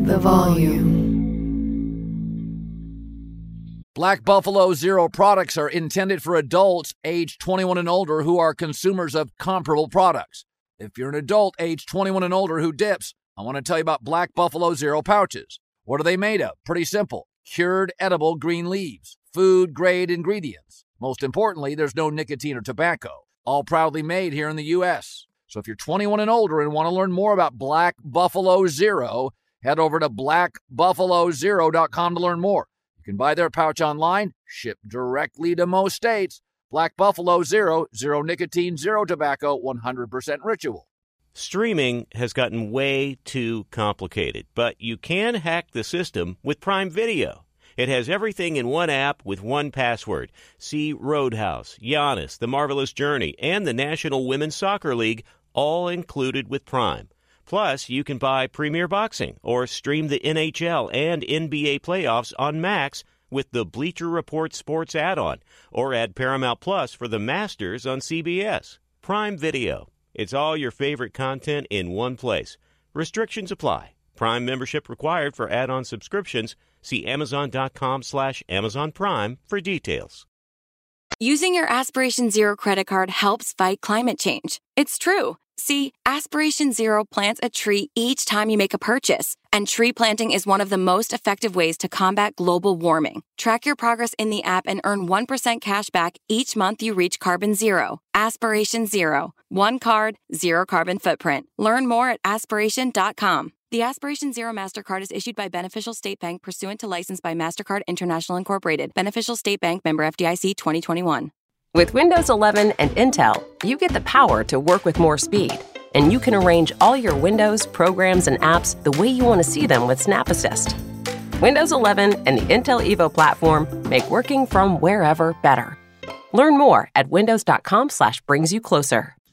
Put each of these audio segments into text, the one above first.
the volume. Black Buffalo Zero products are intended for adults age 21 and older who are consumers of comparable products. If you're an adult age 21 and older who dips, I want to tell you about Black Buffalo Zero pouches. What are they made of? Pretty simple. Cured edible green leaves, food-grade ingredients. Most importantly, there's no nicotine or tobacco. All proudly made here in the U.S. So if you're 21 and older and want to learn more about Black Buffalo Zero, head over to blackbuffalozero.com to learn more. You can buy their pouch online, shipped directly to most states. Black Buffalo Zero, zero nicotine, zero tobacco, 100% ritual. Streaming has gotten way too complicated, but you can hack the system with Prime Video. It has everything in one app with one password. See Roadhouse, Giannis, The Marvelous Journey, and the National Women's Soccer League, all included with Prime. Plus, you can buy Premier Boxing or stream the NHL and NBA playoffs on Max with the Bleacher Report Sports add-on, or add Paramount Plus for the Masters on CBS. Prime Video. It's all your favorite content in one place. Restrictions apply. Prime membership required for add-on subscriptions. See Amazon.com/Amazon Prime for details. Using your Aspiration Zero credit card helps fight climate change. It's true. See, Aspiration Zero plants a tree each time you make a purchase, and tree planting is one of the most effective ways to combat global warming. Track your progress in the app and earn 1% cash back each month you reach carbon zero. Aspiration Zero. One card, zero carbon footprint. Learn more at aspiration.com. The Aspiration Zero MasterCard is issued by Beneficial State Bank pursuant to license by MasterCard International Incorporated. Beneficial State Bank, member FDIC 2021. With Windows 11 and Intel, you get the power to work with more speed. And you can arrange all your Windows, programs, and apps the way you want to see them with Snap Assist. Windows 11 and the Intel Evo platform make working from wherever better. Learn more at windows.com/brings-you-closer.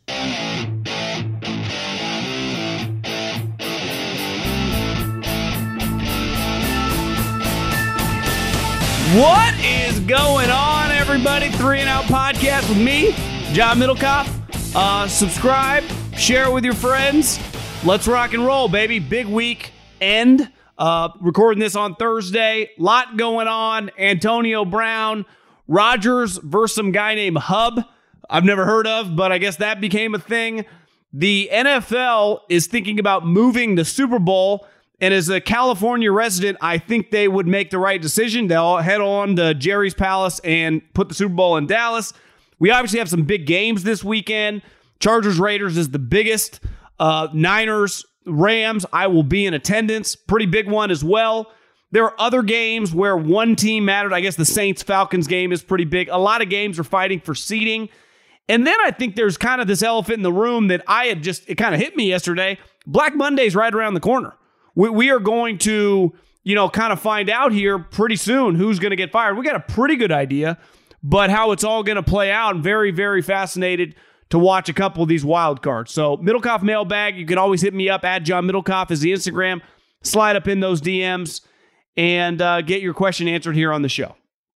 What is going on, everybody? 3 and Out Podcast with me, John Middlecoff. Subscribe, share it with your friends. Let's rock and roll, baby. Big week end. Recording this on Thursday. Lot going on. Antonio Brown, Rodgers versus some guy named Hub. I've never heard of, but I guess that became a thing. The NFL is thinking about moving the Super Bowl. And as a California resident, I think they would make the right decision. They'll head on to Jerry's Palace and put the Super Bowl in Dallas. We obviously have some big games this weekend. Chargers Raiders is the biggest. Niners Rams, I will be in attendance. Pretty big one as well. There are other games where one team mattered. I guess the Saints Falcons game is pretty big. A lot of games are fighting for seeding. And then I think there's kind of this elephant in the room that it kind of hit me yesterday. Black Monday's right around the corner. We are going to, kind of find out here pretty soon who's going to get fired. We got a pretty good idea, but how it's all going to play out, I'm very, very fascinated to watch a couple of these wild cards. So Middlecoff mailbag, you can always hit me up at John Middlecoff is the Instagram. Slide up in those DMs and get your question answered here on the show.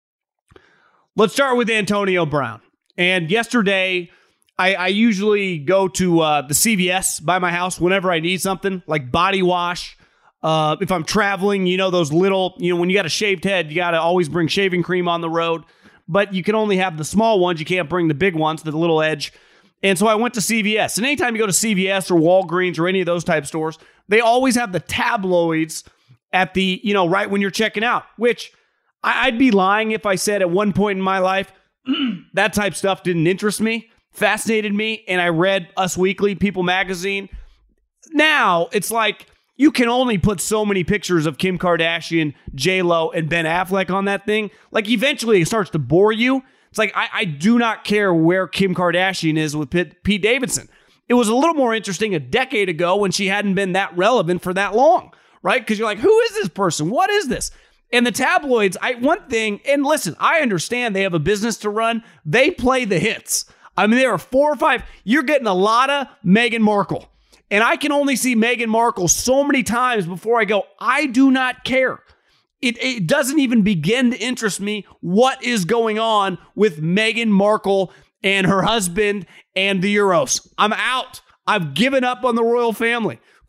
Let's start with Antonio Brown. And yesterday, I usually go to the CVS by my house whenever I need something, like body wash. If I'm traveling, those little, when you got a shaved head, you got to always bring shaving cream on the road. But you can only have the small ones. You can't bring the big ones, the little edge. And so I went to CVS. And anytime you go to CVS or Walgreens or any of those type stores, they always have the tabloids at the, right when you're checking out, which I'd be lying if I said at one point in my life, that type stuff didn't interest me, fascinated me, and I read Us Weekly, People Magazine. Now, it's like you can only put so many pictures of Kim Kardashian, J-Lo, and Ben Affleck on that thing. Like, eventually it starts to bore you. It's like, I do not care where Kim Kardashian is with Pete Davidson. It was a little more interesting a decade ago when she hadn't been that relevant for that long, right? Because you're like, who is this person? What is this? And the tabloids, one thing, and listen, I understand they have a business to run. They play the hits. I mean, there are 4 or 5. You're getting a lot of Meghan Markle. And I can only see Meghan Markle so many times before I go, I do not care. It doesn't even begin to interest me what is going on with Meghan Markle and her husband and the Euros. I'm out. I've given up on the royal family.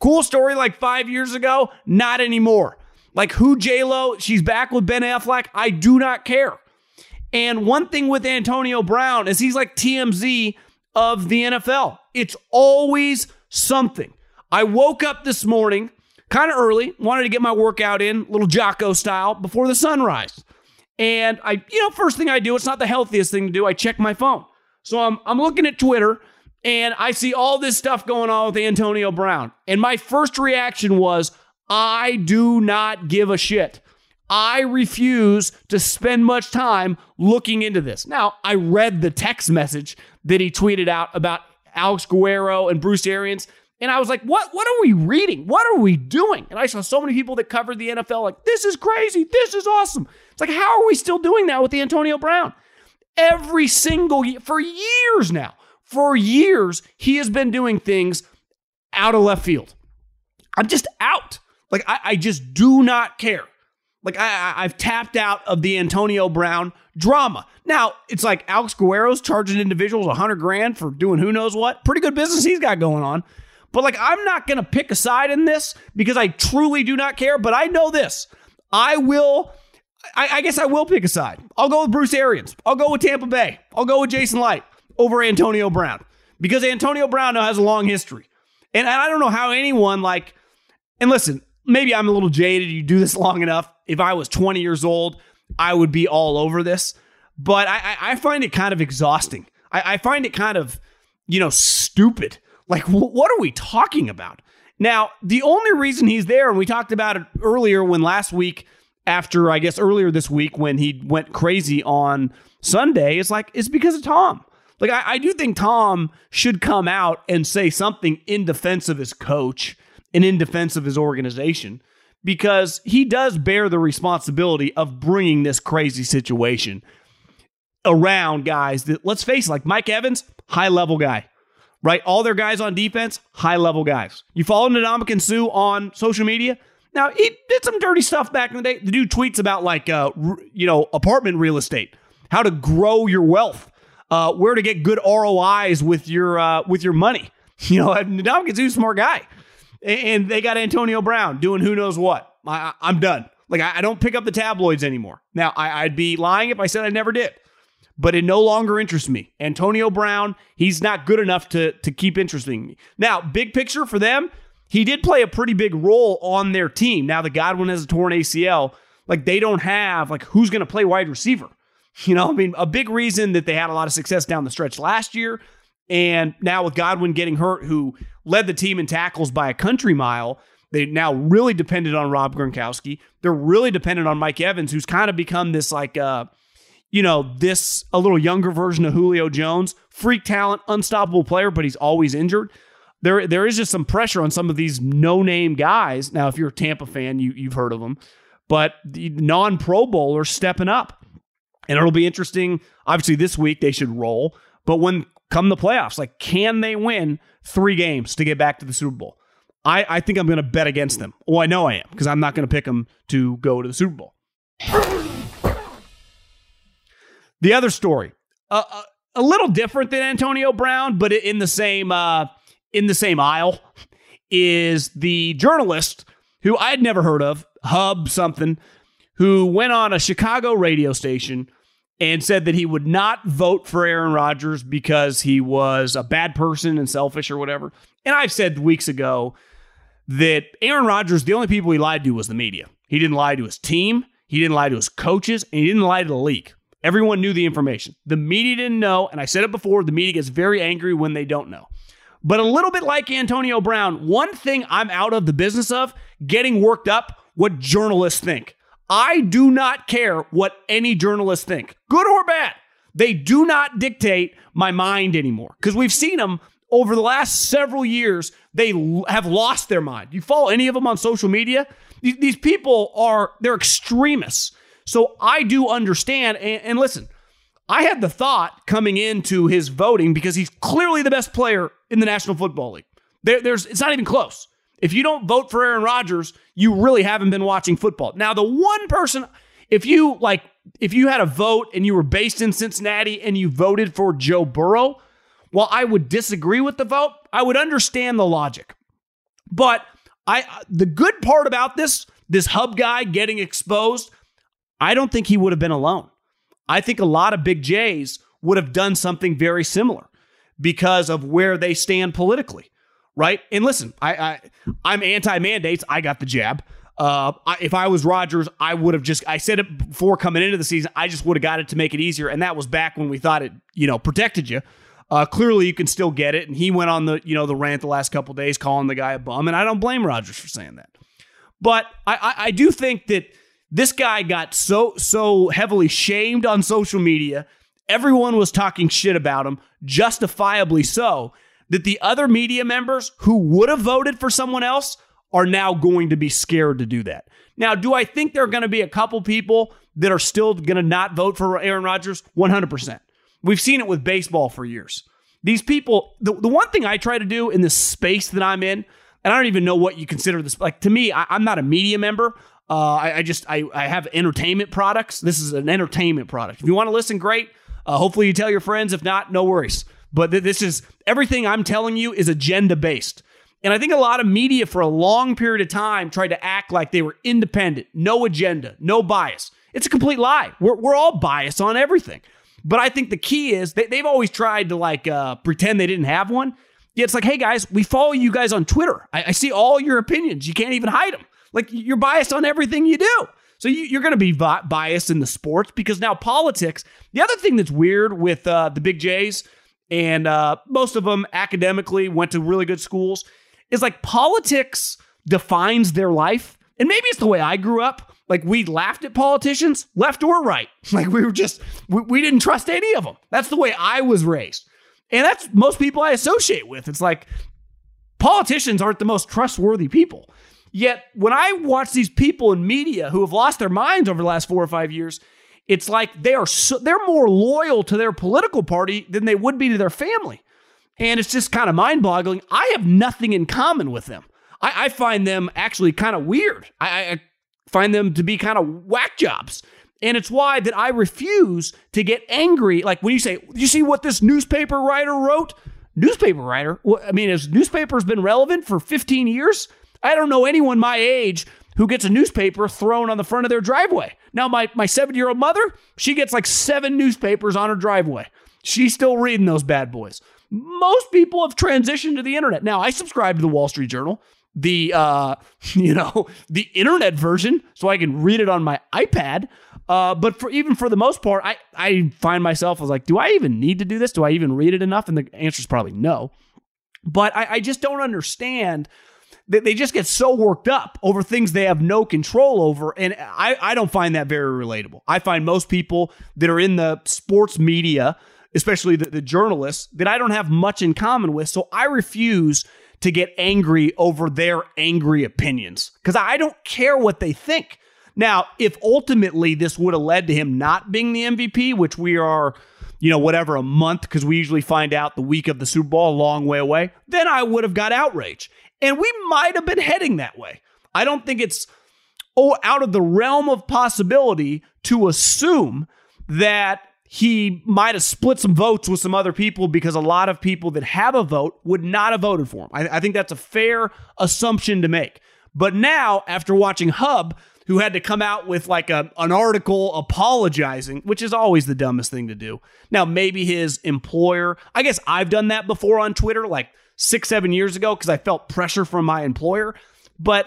Cool story like 5 years ago, not anymore. Like who J-Lo, she's back with Ben Affleck, I do not care. And one thing with Antonio Brown is he's like TMZ of the NFL. It's always something. I woke up this morning kind of early, wanted to get my workout in, little Jocko style, before the sunrise. And first thing I do, it's not the healthiest thing to do, I check my phone. So I'm looking at Twitter, and I see all this stuff going on with Antonio Brown. And my first reaction was, I do not give a shit. I refuse to spend much time looking into this. Now, I read the text message that he tweeted out about Alex Guerrero and Bruce Arians, and I was like, what are we reading? What are we doing? And I saw so many people that covered the NFL like, this is crazy. This is awesome. It's like, how are we still doing that with Antonio Brown? Every single year, for years now. For years, he has been doing things out of left field. I'm just out. Like, I just do not care. Like, I've tapped out of the Antonio Brown drama. Now, it's like Alex Guerrero's charging individuals $100,000 for doing who knows what. Pretty good business he's got going on. But, like, I'm not going to pick a side in this because I truly do not care. But I know this. I guess I will pick a side. I'll go with Bruce Arians. I'll go with Tampa Bay. I'll go with Jason Light over Antonio Brown, because Antonio Brown now has a long history. And I don't know how anyone and listen, maybe I'm a little jaded. You do this long enough. If I was 20 years old, I would be all over this. But I find it kind of exhausting. I find it kind of, stupid. Like, what are we talking about? Now, the only reason he's there, and we talked about it earlier earlier this week when he went crazy on Sunday, it's because of Tom. Like, I do think Tom should come out and say something in defense of his coach and in defense of his organization, because he does bear the responsibility of bringing this crazy situation around guys that, let's face it, like Mike Evans, high-level guy, right? All their guys on defense, high-level guys. You follow Ndamukong Suh on social media? Now, he did some dirty stuff back in the day. The dude tweets about, apartment real estate, how to grow your wealth, where to get good ROIs with your money. Ndamukong Suh's a smart guy. And they got Antonio Brown doing who knows what. I'm done. Like, I don't pick up the tabloids anymore. Now, I'd be lying if I said I never did. But it no longer interests me. Antonio Brown, he's not good enough to keep interesting me. Now, big picture for them, he did play a pretty big role on their team. Now, the Godwin has a torn ACL. Like, they don't have, who's going to play wide receiver? A big reason that they had a lot of success down the stretch last year, and now with Godwin getting hurt, who led the team in tackles by a country mile, they now really depended on Rob Gronkowski. They're really dependent on Mike Evans, who's kind of become this a little younger version of Julio Jones. Freak talent, unstoppable player, but he's always injured. There is just some pressure on some of these no-name guys. Now, if you're a Tampa fan, you've heard of them. But the non-Pro Bowlers stepping up. And it'll be interesting. Obviously, this week they should roll. But when come the playoffs, can they win 3 games to get back to the Super Bowl? I think I'm going to bet against them. Well, I know I am, because I'm not going to pick them to go to the Super Bowl. The other story, a little different than Antonio Brown, but in the same aisle, is the journalist who I had never heard of, Hub something, who went on a Chicago radio station and said that he would not vote for Aaron Rodgers because he was a bad person and selfish or whatever. And I've said weeks ago that Aaron Rodgers, the only people he lied to was the media. He didn't lie to his team, he didn't lie to his coaches, and he didn't lie to the league. Everyone knew the information. The media didn't know, and I said it before, the media gets very angry when they don't know. But a little bit like Antonio Brown, one thing I'm out of the business of, getting worked up what journalists think. I do not care what any journalists think, good or bad. They do not dictate my mind anymore, because we've seen them over the last several years. They have lost their mind. You follow any of them on social media? These people they're extremists. So I do understand. And listen, I had the thought coming into his voting, because he's clearly the best player in the National Football League. It's not even close. If you don't vote for Aaron Rodgers, you really haven't been watching football. Now, the one person, if you had a vote and you were based in Cincinnati and you voted for Joe Burrow, while I would disagree with the vote, I would understand the logic. But the good part about this Hub guy getting exposed, I don't think he would have been alone. I think a lot of Big J's would have done something very similar because of where they stand politically, right? And listen, I'm anti-mandates. I got the jab. If I was Rodgers, I said it before coming into the season, I just would have got it to make it easier. And that was back when we thought it, protected you. Clearly you can still get it. And he went on the rant the last couple of days calling the guy a bum. And I don't blame Rodgers for saying that. But I do think that this guy got so heavily shamed on social media. Everyone was talking shit about him, justifiably so, that the other media members who would have voted for someone else are now going to be scared to do that. Now, do I think there are going to be a couple people that are still going to not vote for Aaron Rodgers? 100%. We've seen it with baseball for years. These people, the one thing I try to do in this space that I'm in, and I don't even know what you consider this, like to me, I'm not a media member. I have entertainment products. This is an entertainment product. If you want to listen, great. Hopefully you tell your friends. If not, no worries. But this is, everything I'm telling you is agenda-based. And I think a lot of media for a long period of time tried to act like they were independent, no agenda, no bias. It's a complete lie. We're all biased on everything. But I think the key is they've always tried to pretend they didn't have one. Yeah, it's like, hey guys, we follow you guys on Twitter. I see all your opinions. You can't even hide them. Like, you're biased on everything you do. So you're going to be biased in the sports because now politics. The other thing that's weird with the Big J's, and most of them academically went to really good schools, is like politics defines their life. And maybe it's the way I grew up. Like, we laughed at politicians, left or right. Like, we didn't trust any of them. That's the way I was raised. And that's most people I associate with. It's like, politicians aren't the most trustworthy people. Yet, when I watch these people in media who have lost their minds over the last 4 or 5 years, it's like they're more loyal to their political party than they would be to their family. And it's just kind of mind-boggling. I have nothing in common with them. I find them actually kind of weird. I find them to be kind of whack jobs. And it's why that I refuse to get angry. Like when you say, you see what this newspaper writer wrote? Newspaper writer? Well, I mean, has newspapers been relevant for 15 years? I don't know anyone my age who gets a newspaper thrown on the front of their driveway. Now, my 7-year-old mother, she gets like 7 newspapers on her driveway. She's still reading those bad boys. Most people have transitioned to the internet. Now, I subscribe to the Wall Street Journal, the internet version, so I can read it on my iPad. But for the most part, I find myself, I was like, do I even need to do this? Do I even read it enough? And the answer is probably no. But I just don't understand that they just get so worked up over things they have no control over. And I don't find that very relatable. I find most people that are in the sports media, especially the journalists, that I don't have much in common with. So I refuse to get angry over their angry opinions because I don't care what they think. Now, if ultimately this would have led to him not being the MVP, which we are, a month, because we usually find out the week of the Super Bowl, a long way away, then I would have got outraged. And we might have been heading that way. I don't think it's out of the realm of possibility to assume that he might have split some votes with some other people because a lot of people that have a vote would not have voted for him. I think that's a fair assumption to make. But now, after watching Hub, who had to come out with like an article apologizing, which is always the dumbest thing to do. Now, maybe his employer, I guess I've done that before on Twitter, like 6-7 years ago, because I felt pressure from my employer. But,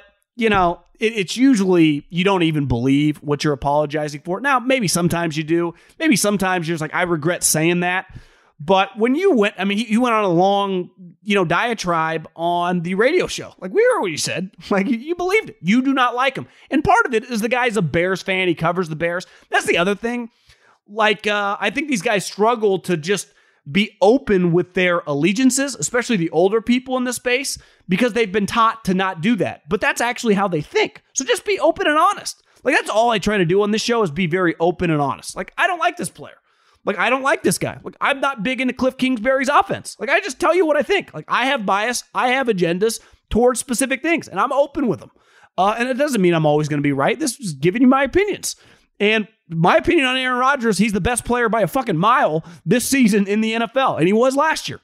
it's usually you don't even believe what you're apologizing for. Now, maybe sometimes you do. Maybe sometimes you're just like, I regret saying that. But when you went, you went on a long, diatribe on the radio show. Like, we heard what you said. Like, you believed it. You do not like him. And part of it is the guy's a Bears fan. He covers the Bears. That's the other thing. Like, I think these guys struggle to just be open with their allegiances, especially the older people in this space, because they've been taught to not do that. But that's actually how they think. So just be open and honest. Like, that's all I try to do on this show is be very open and honest. Like, I don't like this player. Like, I don't like this guy. Like, I'm not big into Cliff Kingsbury's offense. Like, I just tell you what I think. Like, I have bias. I have agendas towards specific things, and I'm open with them. And it doesn't mean I'm always going to be right. This is giving you my opinions. And my opinion on Aaron Rodgers, he's the best player by a fucking mile this season in the NFL, and he was last year.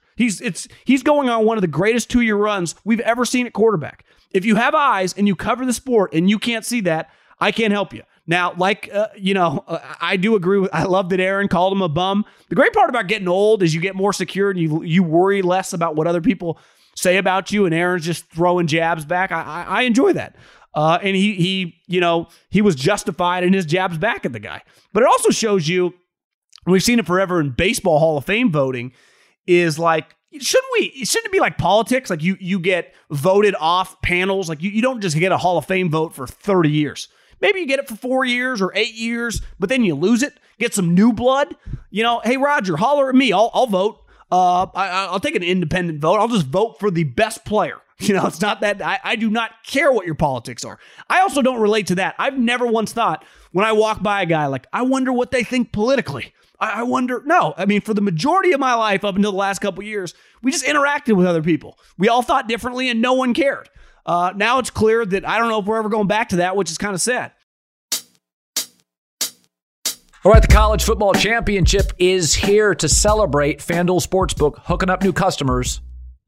He's going on one of the greatest 2-year runs we've ever seen at quarterback. If you have eyes and you cover the sport and you can't see that, I can't help you. Now, I do agree with, I love that Aaron called him a bum. The great part about getting old is you get more secure and you worry less about what other people say about you, and Aaron's just throwing jabs back. I enjoy that. And he was justified in his jabs back at the guy. But it also shows you, and we've seen it forever in baseball Hall of Fame voting, is like, shouldn't it be like politics? Like you get voted off panels. Like you don't just get a Hall of Fame vote for 30 years. Maybe you get it for 4 years or 8 years, but then you lose it, get some new blood. Hey, Roger, holler at me. I'll vote. I'll take an independent vote. I'll just vote for the best player. It's not that I do not care what your politics are. I also don't relate to that. I've never once thought when I walk by a guy, like, I wonder what they think politically. I wonder. No, I mean, for the majority of my life up until the last couple of years, we just interacted with other people. We all thought differently and no one cared. Now it's clear that I don't know if we're ever going back to that, which is kind of sad. All right, the College Football Championship is here to celebrate. FanDuel Sportsbook hooking up new customers.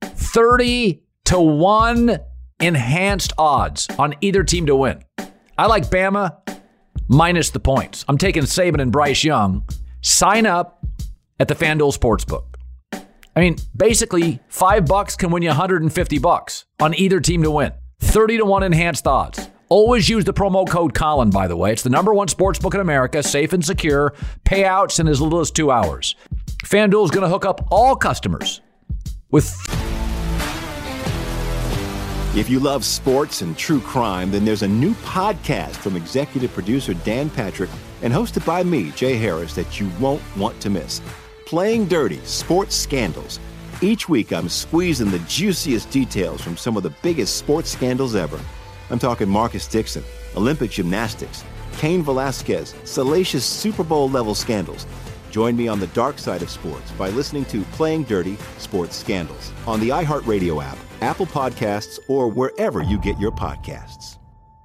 30-1 enhanced odds on either team to win. I like Bama minus the points. I'm taking Saban and Bryce Young. Sign up at the FanDuel Sportsbook. I mean, basically, $5 can win you $150 on either team to win. 30-1 enhanced odds. Always use the promo code Colin, by the way. It's the #1 sportsbook in America, safe and secure, payouts in as little as 2 hours. FanDuel is going to hook up all customers with... If you love sports and true crime, then there's a new podcast from executive producer Dan Patrick and hosted by me, Jay Harris, that you won't want to miss. Playing Dirty: Sports Scandals. Each week, I'm squeezing the juiciest details from some of the biggest sports scandals ever. I'm talking Marcus Dixon, Olympic gymnastics, Cain Velasquez, salacious Super Bowl-level scandals. Join me on the dark side of sports by listening to Playing Dirty: Sports Scandals on the iHeartRadio app, Apple Podcasts, or wherever you get your podcasts.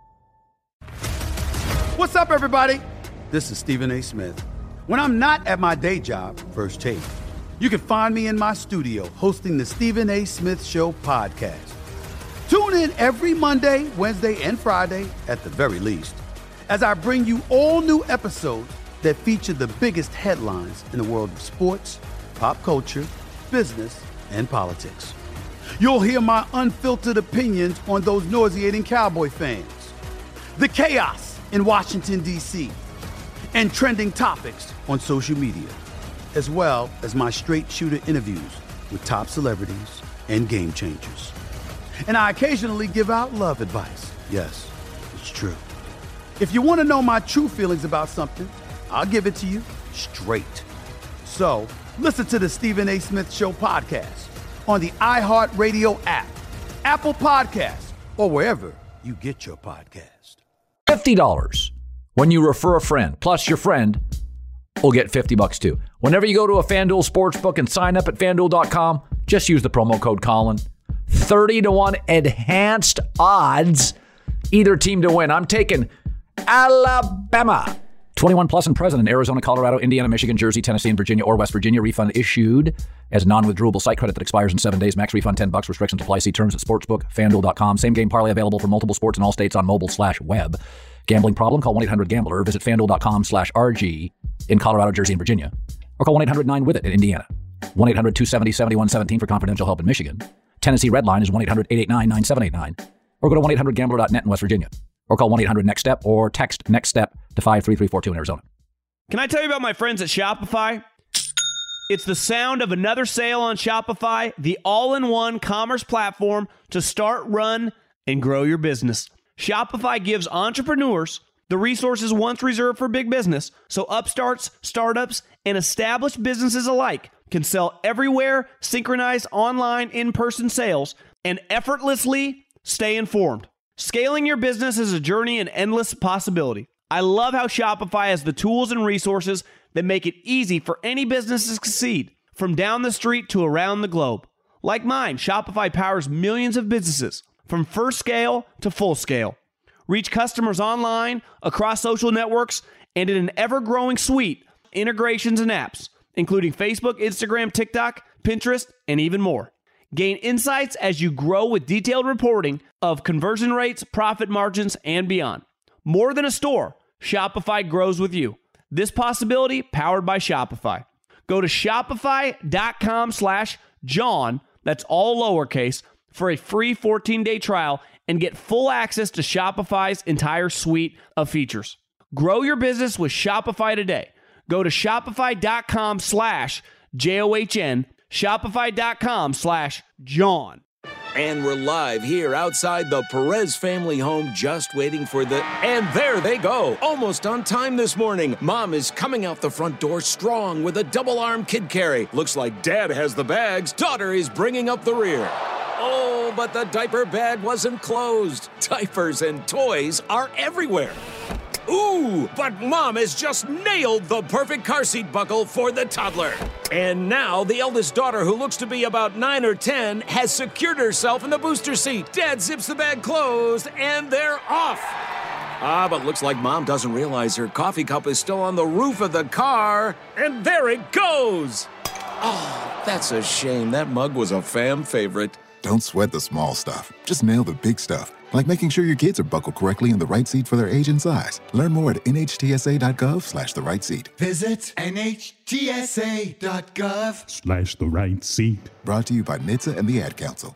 What's up, everybody? This is Stephen A. Smith. When I'm not at my day job, First Take, you can find me in my studio hosting the Stephen A. Smith Show podcast. Tune in every Monday, Wednesday, and Friday, at the very least, as I bring you all new episodes that feature the biggest headlines in the world of sports, pop culture, business, and politics. You'll hear my unfiltered opinions on those nauseating Cowboy fans, the chaos in Washington, D.C., and trending topics on social media, as well as my straight shooter interviews with top celebrities and game changers. And I occasionally give out love advice. Yes, it's true. If you want to know my true feelings about something, I'll give it to you straight. So listen to the Stephen A. Smith Show podcast on the iHeartRadio app, Apple Podcasts, or wherever you get your podcast. $50 when you refer a friend. Plus, your friend will get $50 too. Whenever you go to a FanDuel Sportsbook and sign up at FanDuel.com, just use the promo code Colin. 30-1 enhanced odds, either team to win. I'm taking Alabama. 21 plus and present in Arizona, Colorado, Indiana, Michigan, Jersey, Tennessee, and Virginia or West Virginia. Refund issued as non-withdrawable site credit that expires in 7 days. Max refund $10. Restrictions apply. See terms at sportsbook.fanduel.com. Same game parlay available for multiple sports in all states on mobile/web. Gambling problem? Call 1-800-GAMBLER. Visit fanduel.com/RG in Colorado, Jersey, and Virginia. Or call 1-800-9-WITH-IT in Indiana. 1-800-270-7117 for confidential help in Michigan. Tennessee Red Line is 1-800-889-9789. Or go to 1-800-GAMBLER.net in West Virginia. Or call 1-800-NEXT-STEP or text NEXT-STEP to 53342 in Arizona. Can I tell you about my friends at Shopify? It's the sound of another sale on Shopify, the all-in-one commerce platform to start, run, and grow your business. Shopify gives entrepreneurs the resources once reserved for big business, so upstarts, startups, and established businesses alike can sell everywhere, synchronize online, in-person sales, and effortlessly stay informed. Scaling your business is a journey and endless possibility. I love how Shopify has the tools and resources that make it easy for any business to succeed, from down the street to around the globe. Like mine, Shopify powers millions of businesses, from first scale to full scale. Reach customers online, across social networks, and in an ever-growing suite of integrations and apps, including Facebook, Instagram, TikTok, Pinterest, and even more. Gain insights as you grow with detailed reporting of conversion rates, profit margins, and beyond. More than a store, Shopify grows with you. This possibility powered by Shopify. Go to shopify.com/John, that's all lowercase, for a free 14-day trial and get full access to Shopify's entire suite of features. Grow your business with Shopify today. Go to shopify.com/JOHN, shopify.com/John. And we're live here outside the Perez family home, just waiting for and there they go, almost on time this morning. Mom is coming out the front door strong with a double-arm kid carry. Looks like Dad has the bags. Daughter is bringing up the rear. Oh, but the diaper bag wasn't closed. Diapers and toys are everywhere. Ooh, but Mom has just nailed the perfect car seat buckle for the toddler. And now the eldest daughter, who looks to be about 9 or 10, has secured herself in the booster seat. Dad zips the bag closed, and they're off. But looks like Mom doesn't realize her coffee cup is still on the roof of the car. And there it goes. Oh, that's a shame. That mug was a fam favorite. Don't sweat the small stuff. Just nail the big stuff. Like making sure your kids are buckled correctly in the right seat for their age and size. Learn more at nhtsa.gov/the right seat. Visit nhtsa.gov/the right seat. Brought to you by NHTSA and the Ad Council.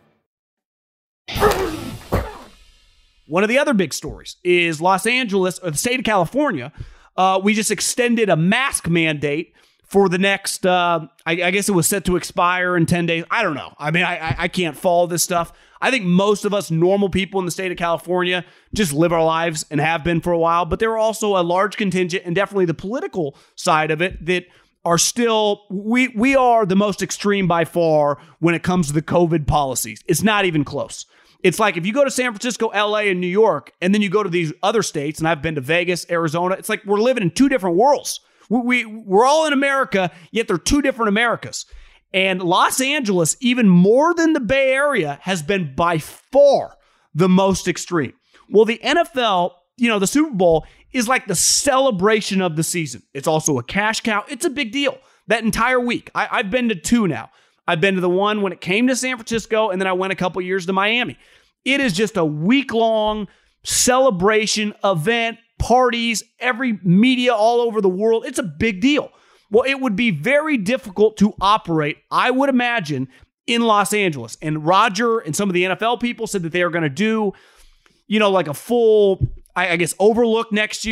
One of the other big stories is Los Angeles, or the state of California. We just extended a mask mandate for the next, I guess it was set to expire in 10 days. I don't know. I mean, I can't follow this stuff. I think most of us normal people in the state of California just live our lives and have been for a while. But there are also a large contingent, and definitely the political side of it, that are still, we are the most extreme by far when it comes to the COVID policies. It's not even close. It's like if you go to San Francisco, LA, and New York, and then you go to these other states, and I've been to Vegas, Arizona, it's like we're living in two different worlds. We're all in America, yet they're two different Americas. And Los Angeles, even more than the Bay Area, has been by far the most extreme. Well, the NFL, the Super Bowl is like the celebration of the season. It's also a cash cow. It's a big deal. That entire week. I've been to two now. I've been to the one when it came to San Francisco, and then I went a couple years to Miami. It is just a week-long celebration event, parties, every media all over the world. It's a big deal. Well, it would be very difficult to operate, I would imagine, in Los Angeles. And Roger and some of the NFL people said that they are going to do, like a full, I guess, overlook next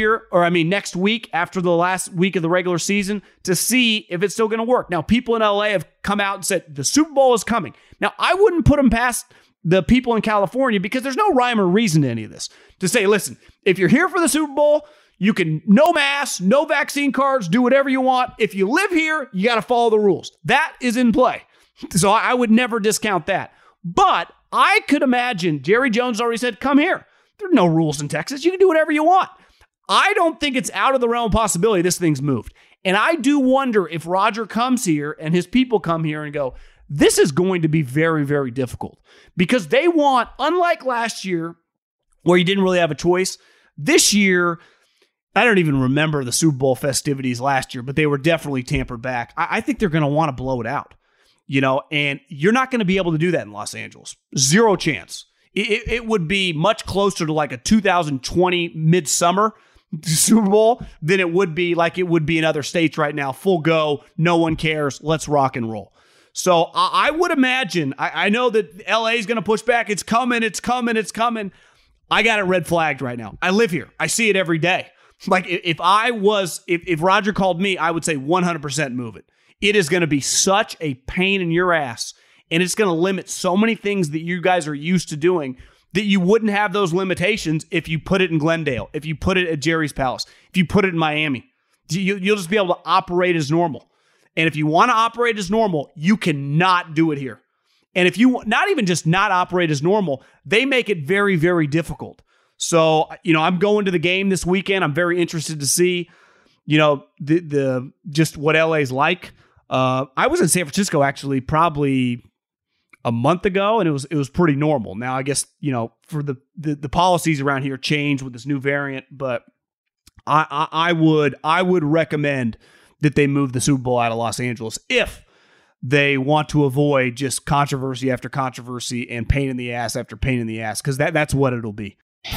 week after the last week of the regular season to see if it's still going to work. Now, people in LA have come out and said the Super Bowl is coming. Now, I wouldn't put them past the people in California because there's no rhyme or reason to any of this. To say, listen, if you're here for the Super Bowl, you can no mask, no vaccine cards, do whatever you want. If you live here, you got to follow the rules. That is in play. So I would never discount that. But I could imagine, Jerry Jones already said, come here. There are no rules in Texas. You can do whatever you want. I don't think it's out of the realm of possibility this thing's moved. And I do wonder if Roger comes here and his people come here and go, this is going to be very, very difficult. Because they want, unlike last year, where you didn't really have a choice, this year, I don't even remember the Super Bowl festivities last year, but they were definitely tampered back. I think they're going to want to blow it out, and you're not going to be able to do that in Los Angeles. Zero chance. It would be much closer to like a 2020 midsummer Super Bowl than it would be like it would be in other states right now. Full go, no one cares, let's rock and roll. So I would imagine, I know that LA is going to push back. It's coming, it's coming, it's coming. I got it red flagged right now. I live here. I see it every day. Like if Roger called me, I would say 100% move it. It is going to be such a pain in your ass, and it's going to limit so many things that you guys are used to doing that you wouldn't have those limitations if you put it in Glendale, if you put it at Jerry's Palace, if you put it in Miami. You'll just be able to operate as normal. And if you want to operate as normal, you cannot do it here. And if you not even just not operate as normal, they make it very, very difficult. So, I'm going to the game this weekend. I'm very interested to see, the just what LA's like. I was in San Francisco actually probably a month ago, and it was pretty normal. Now, I guess, for the policies around here change with this new variant, but I would recommend that they move the Super Bowl out of Los Angeles if they want to avoid just controversy after controversy and pain in the ass after pain in the ass, because that's what it'll be.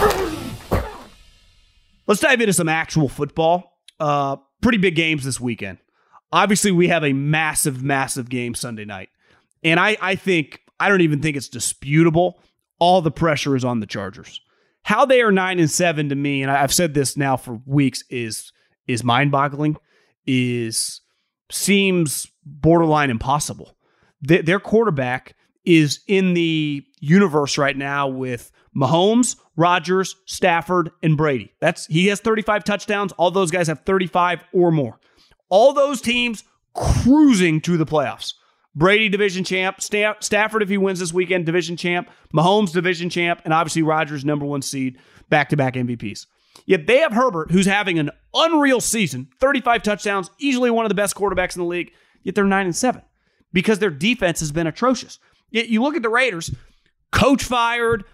Let's dive into some actual football. Pretty big games this weekend. Obviously, we have a massive, massive game Sunday night. And I don't even think it's disputable. All the pressure is on the Chargers. How they are 9-7 to me, and I've said this now for weeks, is mind-boggling, seems borderline impossible. Their quarterback is in the universe right now with Mahomes, Rodgers, Stafford, and Brady. He has 35 touchdowns. All those guys have 35 or more. All those teams cruising to the playoffs. Brady, division champ. Stafford, if he wins this weekend, division champ. Mahomes, division champ. And obviously Rodgers, number one seed, back-to-back MVPs. Yet they have Herbert, who's having an unreal season, 35 touchdowns, easily one of the best quarterbacks in the league, yet they're 9-7 because their defense has been atrocious. Yet you look at the Raiders, coach fired,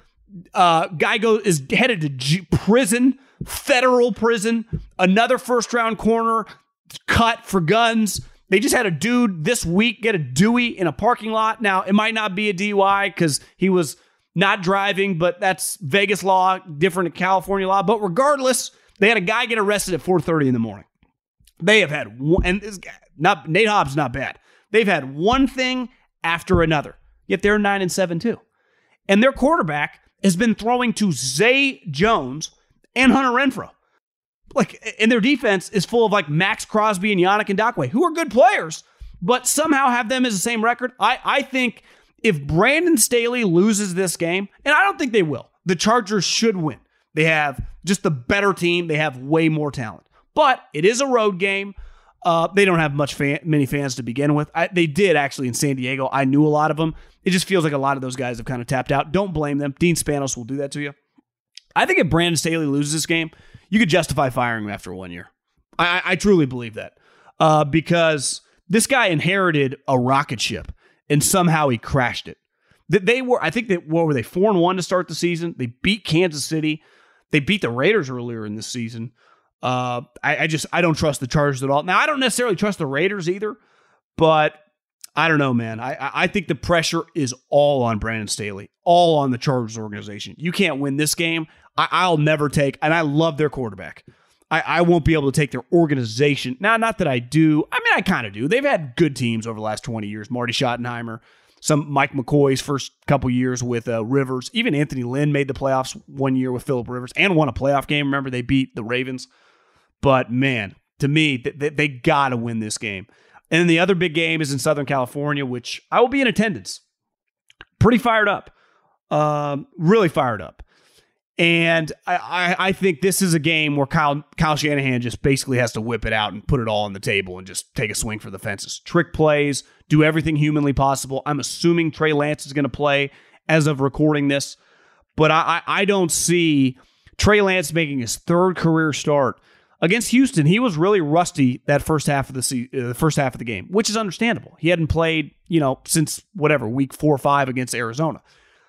guy is headed to prison, federal prison, another first-round corner cut for guns. They just had a dude this week get a Dewey in a parking lot. Now, it might not be a DUI because he was not driving, but that's Vegas law, different than California law. But regardless, they had a guy get arrested at 4:30 in the morning. They have had one, and this guy, Nate Hobbs, not bad. They've had one thing after another, yet they're 9-7 too. And their quarterback has been throwing to Zay Jones and Hunter Renfrow. And their defense is full of Max Crosby and Yannick Ngakoue, who are good players, but somehow have them as the same record. I think if Brandon Staley loses this game, and I don't think they will, the Chargers should win. They have just the better team. They have way more talent. But it is a road game. They don't have many fans to begin with. They did actually in San Diego. I knew a lot of them. It just feels like a lot of those guys have kind of tapped out. Don't blame them. Dean Spanos will do that to you. I think if Brandon Staley loses this game, you could justify firing him after 1 year. I truly believe that. Because this guy inherited a rocket ship, and somehow he crashed it. I think that, what were they, 4-1 to start the season? They beat Kansas City. They beat the Raiders earlier in this season. I don't trust the Chargers at all. Now, I don't necessarily trust the Raiders either, but I don't know, man. I think the pressure is all on Brandon Staley, all on the Chargers organization. You can't win this game. I'll never take, and I love their quarterback. I won't be able to take their organization. Now, not that I do. I mean, I kind of do. They've had good teams over the last 20 years. Marty Schottenheimer, some Mike McCoy's first couple years with Rivers. Even Anthony Lynn made the playoffs 1 year with Phillip Rivers and won a playoff game. Remember, they beat the Ravens. But, man, to me, they got to win this game. And then the other big game is in Southern California, which I will be in attendance. Pretty fired up. Really fired up. And I think this is a game where Kyle Shanahan just basically has to whip it out and put it all on the table and just take a swing for the fences. Trick plays, do everything humanly possible. I'm assuming Trey Lance is going to play as of recording this. But I don't see Trey Lance making his third career start. Against Houston, he was really rusty that first half of the game, which is understandable. He hadn't played, since week 4 or 5 against Arizona.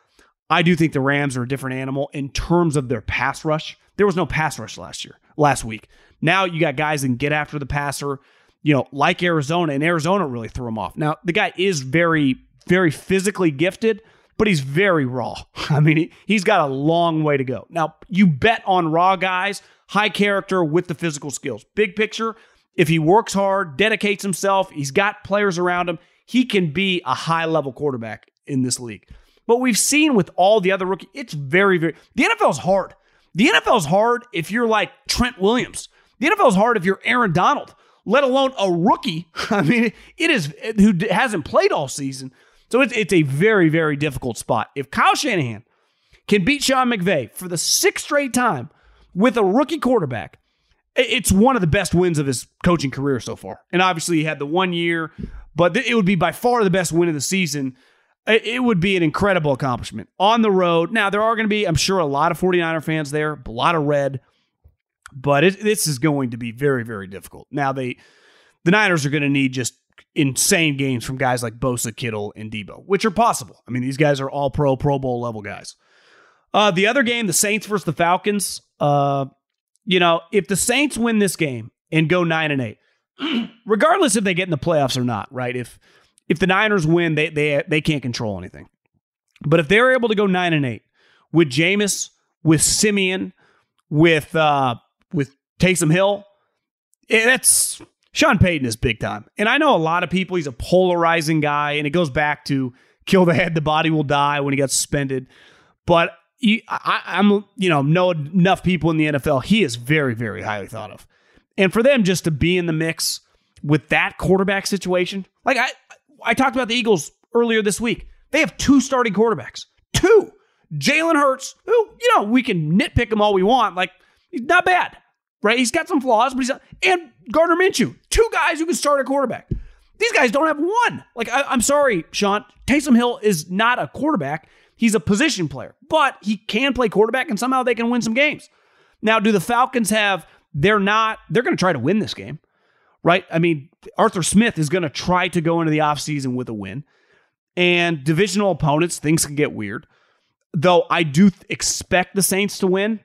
I do think the Rams are a different animal in terms of their pass rush. There was no pass rush last week. Now you got guys that can get after the passer, like Arizona, and Arizona really threw him off. Now, the guy is very, very physically gifted, but he's very raw. I mean, he's got a long way to go. Now, you bet on raw guys, high character with the physical skills. Big picture, if he works hard, dedicates himself, he's got players around him, he can be a high-level quarterback in this league. But we've seen with all the other rookies, it's very, very... The NFL is hard. The NFL is hard if you're like Trent Williams. The NFL is hard if you're Aaron Donald, let alone a rookie. I mean, it is who hasn't played all season. So it's a very, very difficult spot. If Kyle Shanahan can beat Sean McVay for the 6th straight time with a rookie quarterback, it's one of the best wins of his coaching career so far. And obviously he had the 1 year, but it would be by far the best win of the season. It would be an incredible accomplishment. On the road, now there are going to be, I'm sure, a lot of 49er fans there, a lot of red, but this is going to be very, very difficult. Now, the Niners are going to need just insane games from guys like Bosa, Kittle, and Debo, which are possible. I mean, these guys are all Pro Bowl level guys. The other game, the Saints versus the Falcons, if the Saints win this game and go 9-8, regardless if they get in the playoffs or not, right? If if the Niners win, they can't control anything. But if they're able to go 9-8 with Jameis, with Simeon, with Taysom Hill, that's Sean Payton is big time. And I know a lot of people, he's a polarizing guy, and it goes back to kill the head, the body will die when he got suspended. But I'm know enough people in the NFL. He is very, very highly thought of. And for them just to be in the mix with that quarterback situation, like I talked about the Eagles earlier this week. They have 2 starting quarterbacks. 2. Jalen Hurts, who, we can nitpick him all we want. Like, he's not bad, right? He's got some flaws, but he's not. And Gardner Minshew, 2 guys who can start a quarterback. These guys don't have one. Like, I'm sorry, Sean. Taysom Hill is not a quarterback. He's a position player, but he can play quarterback, and somehow they can win some games. Now, do the Falcons have, they're going to try to win this game, right? I mean, Arthur Smith is going to try to go into the offseason with a win. And divisional opponents, things can get weird. Though I do expect the Saints to win.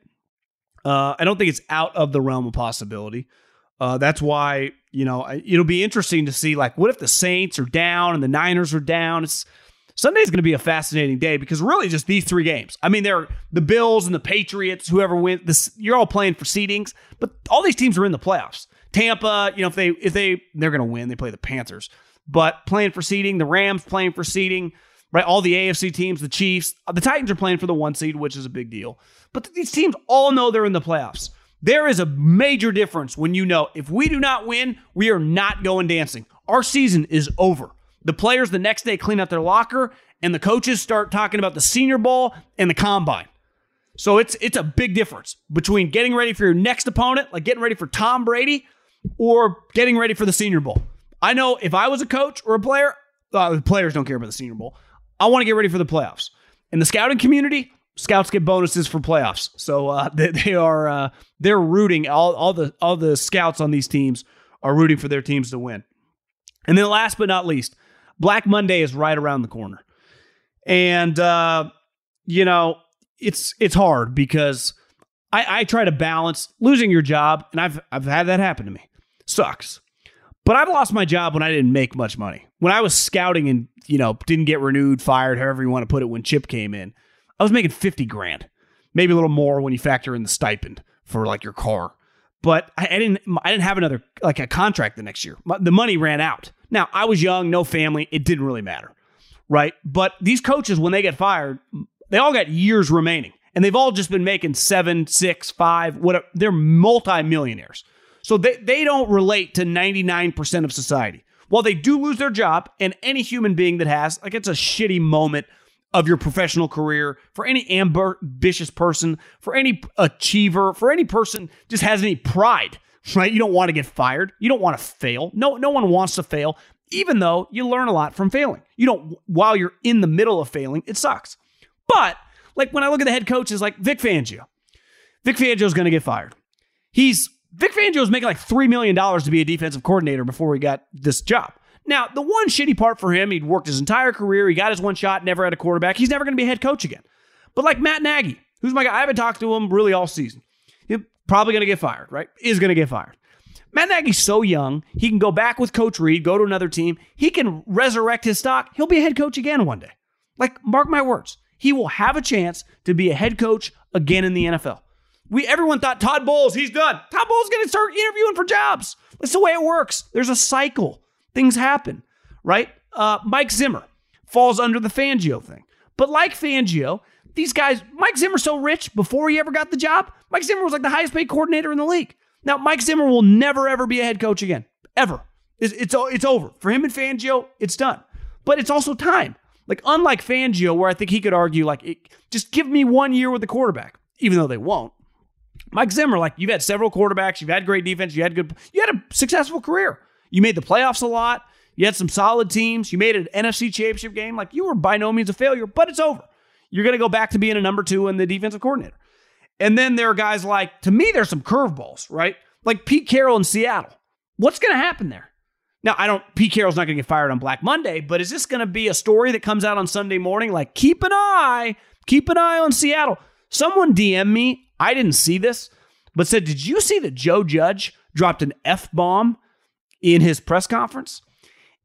I don't think it's out of the realm of possibility. That's why, it'll be interesting to see, like, what if the Saints are down and the Niners are down? Sunday's going to be a fascinating day because really just these 3 games. I mean, they're the Bills and the Patriots, whoever wins. You're all playing for seedings, but all these teams are in the playoffs. Tampa, if they're going to win, they play the Panthers. But playing for seeding, the Rams playing for seeding, right? All the AFC teams, the Chiefs, the Titans are playing for the 1 seed, which is a big deal. But these teams all know they're in the playoffs. There is a major difference when if we do not win, we are not going dancing. Our season is over. The players the next day clean out their locker, and the coaches start talking about the Senior Bowl and the Combine. So it's a big difference between getting ready for your next opponent, like getting ready for Tom Brady, or getting ready for the Senior Bowl. I know if I was a coach or a player, the players don't care about the Senior Bowl. I want to get ready for the playoffs. In the scouting community, scouts get bonuses for playoffs. So they're rooting. All the scouts on these teams are rooting for their teams to win. And then last but not least, Black Monday is right around the corner. And it's hard because I try to balance losing your job, and I've had that happen to me. Sucks. But I've lost my job when I didn't make much money. When I was scouting and, didn't get renewed, fired, however you want to put it, when Chip came in, I was making $50,000, maybe a little more when you factor in the stipend for like your car. But I didn't have another, like a contract the next year. The money ran out. Now, I was young, no family. It didn't really matter, right? But these coaches, when they get fired, they all got years remaining. And they've all just been making 7, 6, 5, whatever. They're multimillionaires. So they don't relate to 99% of society. While they do lose their job, and any human being that has, like, it's a shitty moment of your professional career, for any ambitious person, for any achiever, for any person just has any pride, right? You don't want to get fired. You don't want to fail. No one wants to fail, even though you learn a lot from failing. While you're in the middle of failing, it sucks. But like when I look at the head coaches like Vic Fangio is going to get fired. Vic Fangio was making like $3 million to be a defensive coordinator before he got this job. Now, the one shitty part for him, he'd worked his entire career. He got his one shot, never had a quarterback. He's never going to be a head coach again. But like Matt Nagy, who's my guy, I haven't talked to him really all season. He's probably going to get fired, right? Is going to get fired. Matt Nagy's so young, he can go back with Coach Reed, go to another team. He can resurrect his stock. He'll be a head coach again one day. Like, mark my words. He will have a chance to be a head coach again in the NFL. Everyone thought Todd Bowles, he's done. Todd Bowles is going to start interviewing for jobs. That's the way it works. There's a cycle. Things happen, right? Mike Zimmer falls under the Fangio thing. But like Fangio, these guys, Mike Zimmer's so rich before he ever got the job. Mike Zimmer was like the highest paid coordinator in the league. Now, Mike Zimmer will never, ever be a head coach again. Ever. It's over. For him and Fangio, it's done. But it's also time. Like, unlike Fangio, where I think he could argue, like, just give me 1 year with the quarterback, even though they won't. Mike Zimmer, like, you've had several quarterbacks, you've had great defense, you had a successful career. You made the playoffs a lot. You had some solid teams. You made an NFC championship game. Like, you were by no means a failure, but it's over. You're going to go back to being a number 2 and the defensive coordinator. And then there are guys like, to me, there's some curveballs, right? Like Pete Carroll in Seattle. What's going to happen there? Now, Pete Carroll's not going to get fired on Black Monday, but is this going to be a story that comes out on Sunday morning? Like, keep an eye on Seattle. Someone DM me, I didn't see this, but said, did you see that Joe Judge dropped an F-bomb in his press conference?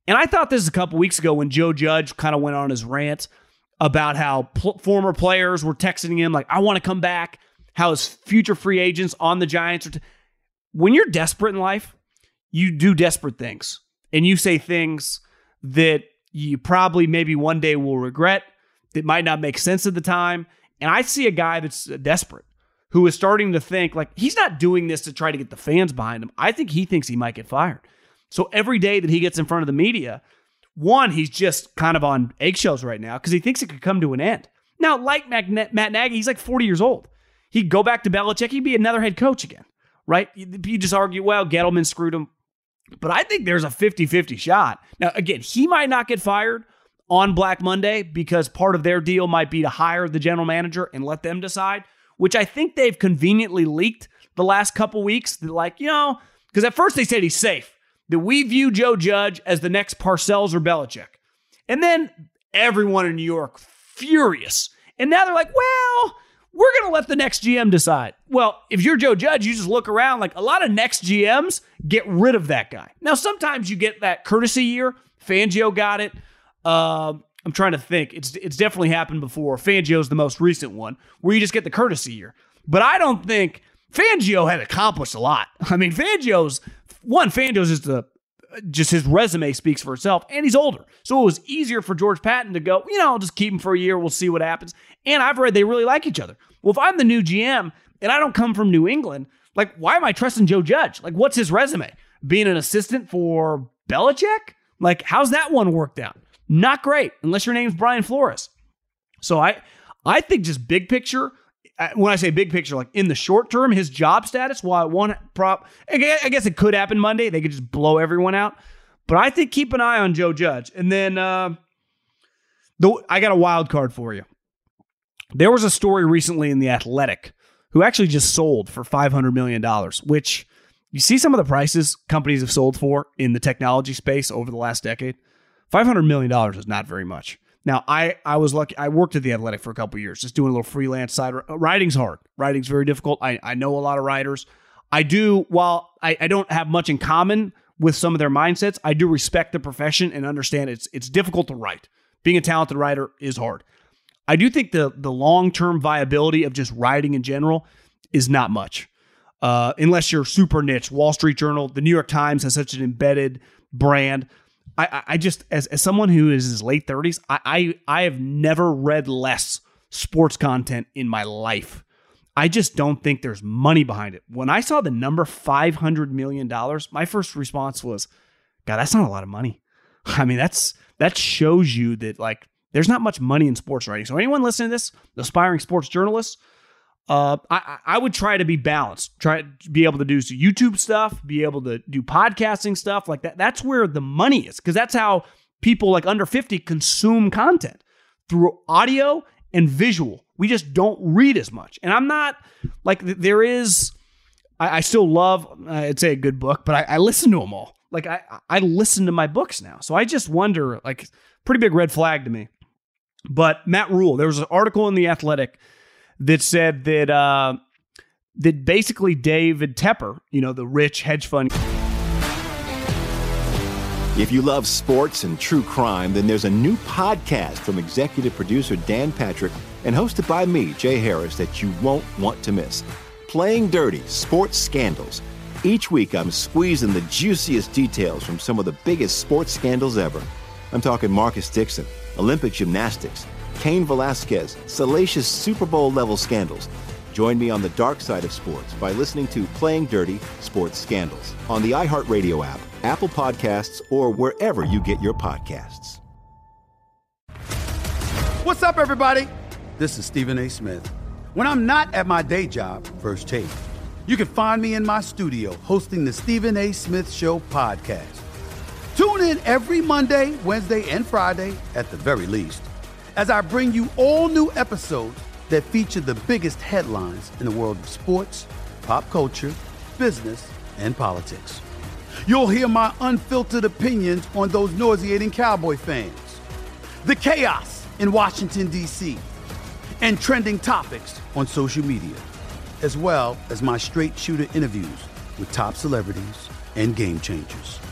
And I thought this a couple weeks ago when Joe Judge kind of went on his rant about how former players were texting him like, I want to come back, how his future free agents on the Giants are. When you're desperate in life, you do desperate things. And you say things that you probably maybe one day will regret, that might not make sense at the time. And I see a guy that's desperate, who is starting to think, like, he's not doing this to try to get the fans behind him. I think he thinks he might get fired. So every day that he gets in front of the media, one, he's just kind of on eggshells right now because he thinks it could come to an end. Now, like Matt Nagy, he's like 40 years old. He'd go back to Belichick, he'd be another head coach again, right? You just argue, well, Gettleman screwed him. But I think there's a 50-50 shot. Now, again, he might not get fired on Black Monday because part of their deal might be to hire the general manager and let them decide, which I think they've conveniently leaked the last couple weeks. They're like, because at first they said he's safe, that we view Joe Judge as the next Parcells or Belichick. And then everyone in New York furious. And now they're like, well, we're going to let the next GM decide. Well, if you're Joe Judge, you just look around, like a lot of next GMs get rid of that guy. Now, sometimes you get that courtesy year. Fangio got it. I'm trying to think. It's definitely happened before. Fangio's the most recent one, where you just get the courtesy year. But I don't think Fangio had accomplished a lot. I mean, Fangio's just his resume speaks for itself, and he's older. So it was easier for George Patton to go, I'll just keep him for a year. We'll see what happens. And I've read they really like each other. Well, if I'm the new GM and I don't come from New England, like, why am I trusting Joe Judge? Like, what's his resume? Being an assistant for Belichick? Like, how's that one worked out? Not great, unless your name's Brian Flores. So I think just big picture, when I say big picture, like in the short term, his job status, while I guess it could happen Monday. They could just blow everyone out. But I think keep an eye on Joe Judge. And then I got a wild card for you. There was a story recently in The Athletic who actually just sold for $500 million, which you see some of the prices companies have sold for in the technology space over the last decade. $500 million is not very much. Now, I was lucky. I worked at The Athletic for a couple of years, just doing a little freelance side. Writing's hard. Writing's very difficult. I know a lot of writers. While I don't have much in common with some of their mindsets, I do respect the profession and understand it's difficult to write. Being a talented writer is hard. I do think the long-term viability of just writing in general is not much. Unless you're super niche. Wall Street Journal, the New York Times has such an embedded brand. I just, as someone who is in his late 30s, I have never read less sports content in my life. I just don't think there's money behind it. When I saw the number $500 million, my first response was, God, that's not a lot of money. I mean, that shows you that, like, there's not much money in sports writing. So anyone listening to this, aspiring sports journalists, I would try to be balanced, try to be able to do some YouTube stuff, be able to do podcasting stuff like that. That's where the money is, because that's how people like under 50 consume content, through audio and visual. We just don't read as much. And I'm not like, there is, I still love, I'd say a good book, but I listen to them all. Like I listen to my books now. So I just wonder, like, pretty big red flag to me. But Matt Rule, there was an article in The Athletic that said that basically David Tepper, the rich hedge fund. If you love sports and true crime, then there's a new podcast from executive producer Dan Patrick and hosted by me, Jay Harris, that you won't want to miss. Playing Dirty: Sports Scandals. Each week, I'm squeezing the juiciest details from some of the biggest sports scandals ever. I'm talking Marcus Dixon, Olympic gymnastics, Cain Velasquez, salacious Super Bowl-level scandals. Join me on the dark side of sports by listening to Playing Dirty: Sports Scandals on the iHeartRadio app, Apple Podcasts, or wherever you get your podcasts. What's up, everybody? This is Stephen A. Smith. When I'm not at my day job, First Take, you can find me in my studio hosting the Stephen A. Smith Show podcast. Tune in every Monday, Wednesday, and Friday, at the very least, as I bring you all new episodes that feature the biggest headlines in the world of sports, pop culture, business, and politics. You'll hear my unfiltered opinions on those nauseating Cowboy fans, the chaos in Washington, D.C., and trending topics on social media, as well as my straight shooter interviews with top celebrities and game changers.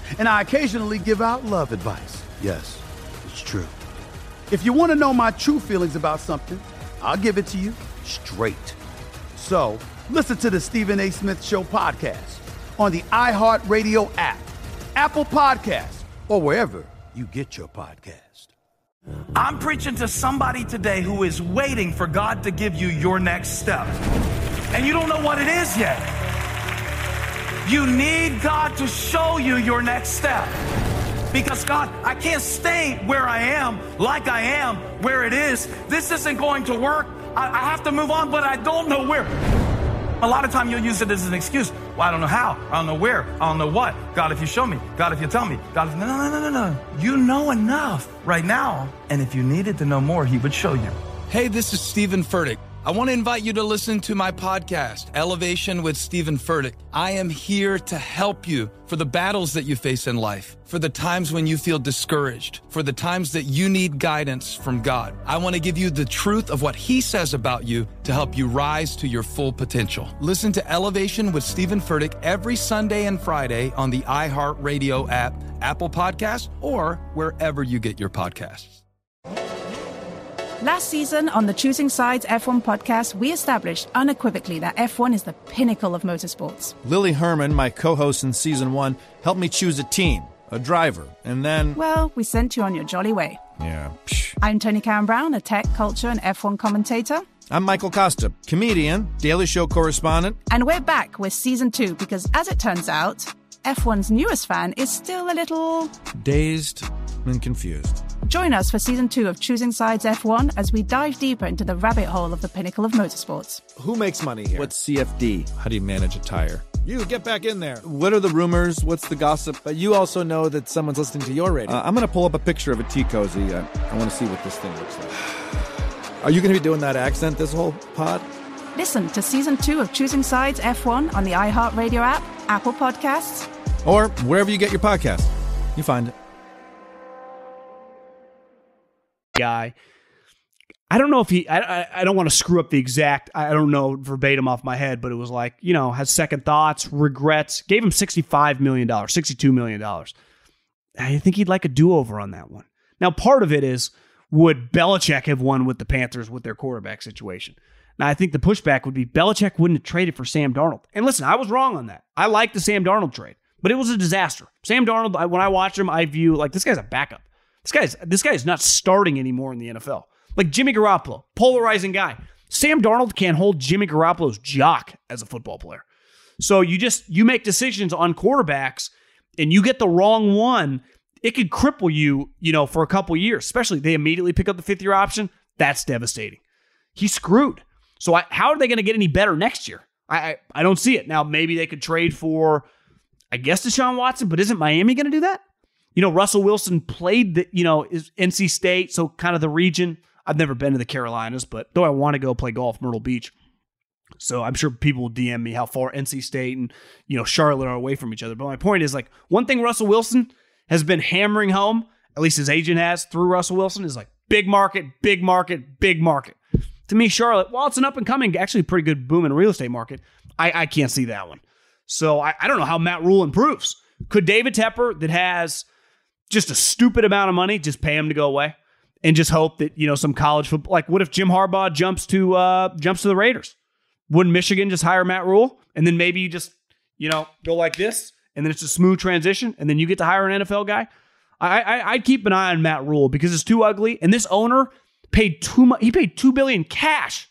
And I occasionally give out love advice. Yes, it's true. If you want to know my true feelings about something, I'll give it to you straight. So, listen to the Stephen A. Smith Show podcast on the iHeartRadio app, Apple Podcasts, or wherever you get your podcast. I'm preaching to somebody today who is waiting for God to give you your next step. And you don't know what it is yet. You need God to show you your next step. Because God, I can't stay where I am, like I am, where it is. This isn't going to work. I have to move on, but I don't know where. A lot of time you'll use it as an excuse. Well, I don't know how. I don't know where. I don't know what. God, if you show me. God, if you tell me. God, if... No. You know enough right now. And if you needed to know more, he would show you. Hey, this is Stephen Furtick. I want to invite you to listen to my podcast, Elevation with Stephen Furtick. I am here to help you for the battles that you face in life, for the times when you feel discouraged, for the times that you need guidance from God. I want to give you the truth of what he says about you to help you rise to your full potential. Listen to Elevation with Stephen Furtick every Sunday and Friday on the iHeartRadio app, Apple Podcasts, or wherever you get your podcasts. Last season on the Choosing Sides F1 podcast, we established unequivocally that F1 is the pinnacle of motorsports. Lily Herman, my co-host in Season 1, helped me choose a team, a driver, and then... Well, we sent you on your jolly way. Yeah. I'm Tony Karen Brown, a tech, culture, and F1 commentator. I'm Michael Costa, comedian, Daily Show correspondent. And we're back with Season 2 because, as it turns out, F1's newest fan is still a little... dazed and confused. Join us for Season 2 of Choosing Sides F1 as we dive deeper into the rabbit hole of the pinnacle of motorsports. Who makes money here? What's CFD? How do you manage a tire? You, get back in there. What are the rumors? What's the gossip? But you also know that someone's listening to your radio. I'm going to pull up a picture of a tea cozy. I want to see what this thing looks like. Are you going to be doing that accent this whole pod? Listen to Season 2 of Choosing Sides F1 on the iHeartRadio app, Apple Podcasts, or wherever you get your podcast. You find it. Guy. I don't know if he, I don't want to screw up the exact, I don't know verbatim off my head, but it was like, you know, has second thoughts, regrets, gave him $65 million, $62 million. I think he'd like a do-over on that one. Now, part of it is, would Belichick have won with the Panthers with their quarterback situation? Now, I think the pushback would be Belichick wouldn't have traded for Sam Darnold. And listen, I was wrong on that. I like the Sam Darnold trade, but it was a disaster. Sam Darnold, when I watch him, I view like this guy's a backup. This guy is not starting anymore in the NFL. Like Jimmy Garoppolo, polarizing guy. Sam Darnold can't hold Jimmy Garoppolo's jock as a football player. So you make decisions on quarterbacks and you get the wrong one, it could cripple you, for a couple years. Especially they immediately pick up the fifth-year option. That's devastating. He's screwed. So how are they going to get any better next year? I don't see it. Now, maybe they could trade for, I guess, Deshaun Watson, but isn't Miami going to do that? Russell Wilson played is NC State, so kind of the region. I've never been to the Carolinas, but though I want to go play golf, Myrtle Beach. So I'm sure people will DM me how far NC State and, Charlotte are away from each other. But my point is, like, one thing Russell Wilson has been hammering home, at least his agent has through Russell Wilson, is like big market, big market, big market. To me, Charlotte, while it's an up-and-coming, actually pretty good boom in real estate market, I can't see that one. So I don't know how Matt Rule improves. Could David Tepper, that has just a stupid amount of money, just pay him to go away and just hope that, some college football, like what if Jim Harbaugh jumps to the Raiders? Wouldn't Michigan just hire Matt Rule? And then maybe you just, go like this and then it's a smooth transition and then you get to hire an NFL guy? I'd keep an eye on Matt Rule because it's too ugly. And this owner paid too much. He paid $2 billion cash.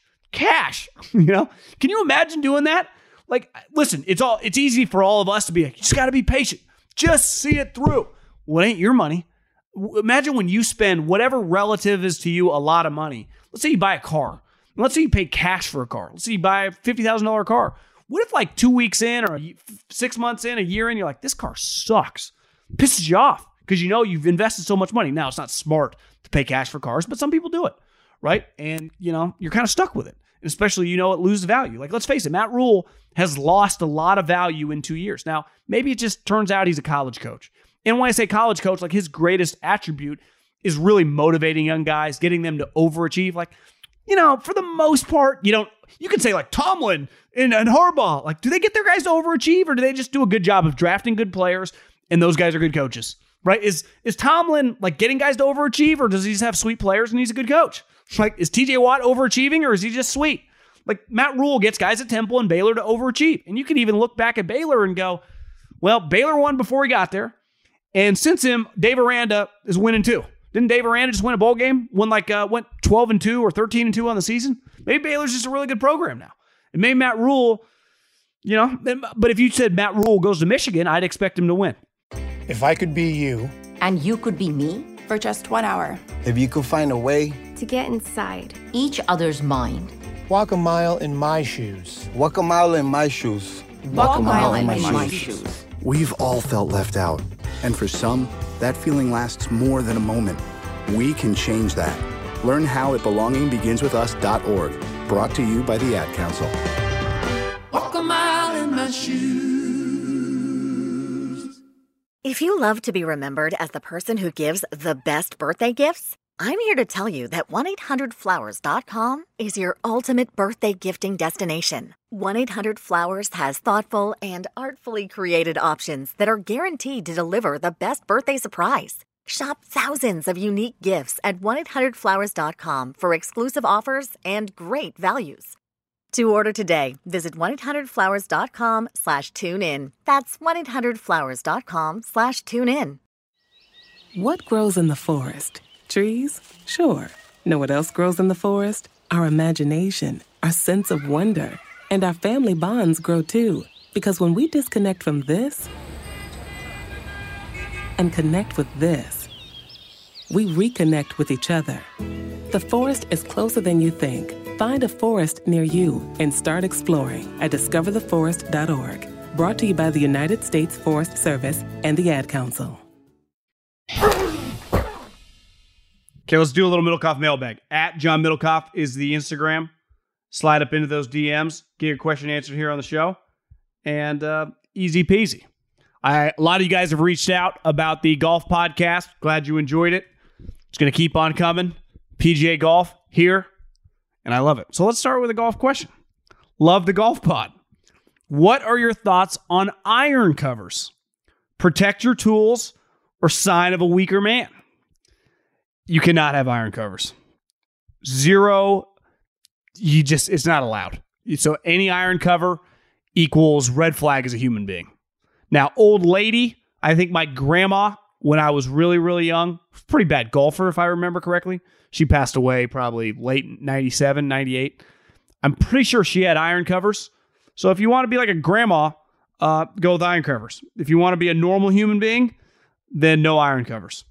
Can you imagine doing that? Like, listen, it's easy for all of us to be like, you just got to be patient. Just see it through. Well, it ain't your money. Imagine when you spend whatever relative is to you a lot of money. Let's say you buy a car. Let's say you pay cash for a car. Let's say you buy a $50,000 car. What if like 2 weeks in or 6 months in, a year in, you're like, this car sucks. Pisses you off because you've invested so much money. Now, it's not smart to pay cash for cars, but some people do it, right? And, you're kind of stuck with it. And especially, it loses value. Like, let's face it, Matt Rule has lost a lot of value in 2 years. Now, maybe it just turns out he's a college coach. And when I say college coach, like his greatest attribute is really motivating young guys, getting them to overachieve. Like, for the most part, you can say like Tomlin and Harbaugh, like, do they get their guys to overachieve or do they just do a good job of drafting good players and those guys are good coaches, right? Is Tomlin like getting guys to overachieve, or does he just have sweet players and he's a good coach? Like, is TJ Watt overachieving, or is he just sweet? Like, Matt Rule gets guys at Temple and Baylor to overachieve. And you can even look back at Baylor and go, well, Baylor won before he got there. And since him, Dave Aranda is winning too. Didn't Dave Aranda just win a bowl game? Went 12-2 or 13-2 on the season? Maybe Baylor's just a really good program now. And maybe Matt Rule, but if you said Matt Rule goes to Michigan, I'd expect him to win. If I could be you. And you could be me. For just 1 hour. If you could find a way. To get inside each other's mind. Walk a mile in my shoes. Walk a mile in my shoes. Walk a mile in my shoes. We've all felt left out. And for some, that feeling lasts more than a moment. We can change that. Learn how at belongingbeginswithus.org. Brought to you by the Ad Council. Walk a mile in my shoes. If you love to be remembered as the person who gives the best birthday gifts, I'm here to tell you that 1-800-Flowers.com is your ultimate birthday gifting destination. 1-800-Flowers has thoughtful and artfully created options that are guaranteed to deliver the best birthday surprise. Shop thousands of unique gifts at 1-800-Flowers.com for exclusive offers and great values. To order today, visit 1-800-Flowers.com/tune-in. That's 1-800-Flowers.com/tune-in. What grows in the forest? Trees? Sure. Know what else grows in the forest? Our imagination, our sense of wonder, and our family bonds grow too. Because when we disconnect from this and connect with this, we reconnect with each other. The forest is closer than you think. Find a forest near you and start exploring at discovertheforest.org. Brought to you by the United States Forest Service and the Ad Council. Okay, let's do a little Middlecoff mailbag. At John Middlecoff is the Instagram. Slide up into those DMs. Get your question answered here on the show. And easy peasy. A lot of you guys have reached out about the golf podcast. Glad you enjoyed it. It's going to keep on coming. PGA Golf here. And I love it. So let's start with a golf question. Love the golf pod. What are your thoughts on iron covers? Protect your tools or sign of a weaker man? You cannot have iron covers. Zero. It's not allowed. So any iron cover equals red flag as a human being. Now, old lady, I think my grandma, when I was really, really young, pretty bad golfer, if I remember correctly. She passed away probably late 97, 98. I'm pretty sure she had iron covers. So if you want to be like a grandma, go with iron covers. If you want to be a normal human being, then no iron covers.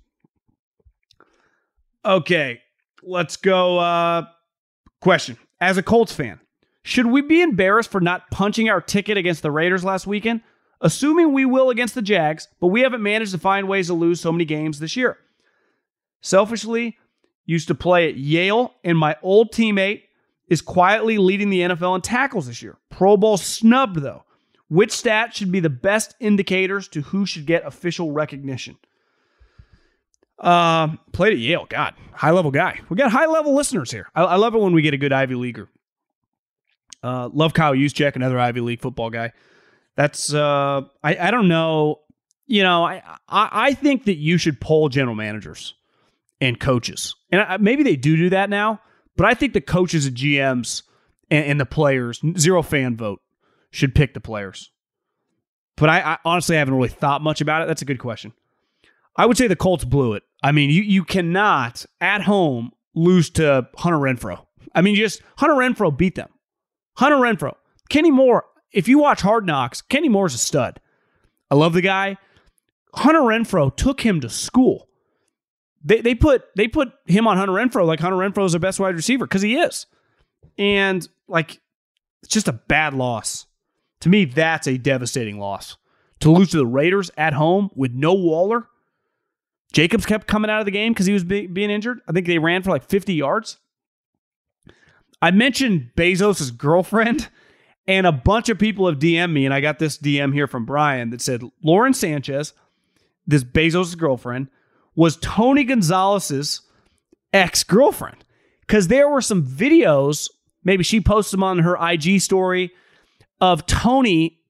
Okay, let's go. Question. As a Colts fan, should we be embarrassed for not punching our ticket against the Raiders last weekend? Assuming we will against the Jags, but we haven't managed to find ways to lose so many games this year. Selfishly, used to play at Yale, and my old teammate is quietly leading the NFL in tackles this year. Pro Bowl snubbed, though. Which stat should be the best indicators to who should get official recognition? Played at Yale. God, high-level guy. We got high-level listeners here. I love it when we get a good Ivy Leaguer. Love Kyle Juszczyk, another Ivy League football guy. That's, I don't know. You know, I think that you should poll general managers and coaches. And maybe they do that now, but I think the coaches and GMs and the players, zero fan vote, should pick the players. But I honestly haven't really thought much about it. That's a good question. I would say the Colts blew it. I mean, you cannot, at home, lose to Hunter Renfrow. I mean, Hunter Renfrow beat them. Hunter Renfrow. Kenny Moore, if you watch Hard Knocks, Kenny Moore's a stud. I love the guy. Hunter Renfrow took him to school. They put him on Hunter Renfrow like Hunter Renfrow is their best wide receiver, because he is. And, it's just a bad loss. To me, that's a devastating loss. To lose to the Raiders at home with no Waller. Jacobs kept coming out of the game because he was being injured. I think they ran for 50 yards. I mentioned Bezos' girlfriend, and a bunch of people have DM'd me, and I got this DM here from Brian that said Lauren Sanchez, this Bezos' girlfriend, was Tony Gonzalez's ex-girlfriend. Because there were some videos, maybe she posted them on her IG story, of Tony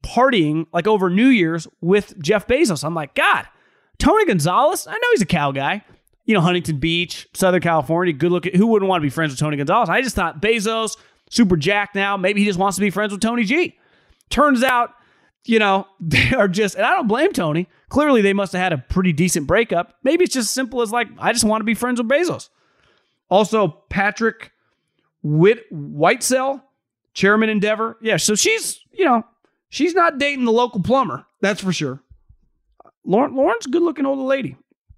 partying like over New Year's with Jeff Bezos. I'm like, God, Tony Gonzalez, I know he's a Cal guy. You know, Huntington Beach, Southern California, good looking. Who wouldn't want to be friends with Tony Gonzalez? I just thought Bezos, super jacked now. Maybe he just wants to be friends with Tony G. Turns out, you know, they are just, and I don't blame Tony. Clearly, they must have had a pretty decent breakup. Maybe it's just as simple as like, I just want to be friends with Bezos. Also, Patrick Whitesell, Chairman Endeavor. Yeah, so she's not dating the local plumber. That's for sure. Lauren's a good-looking older lady.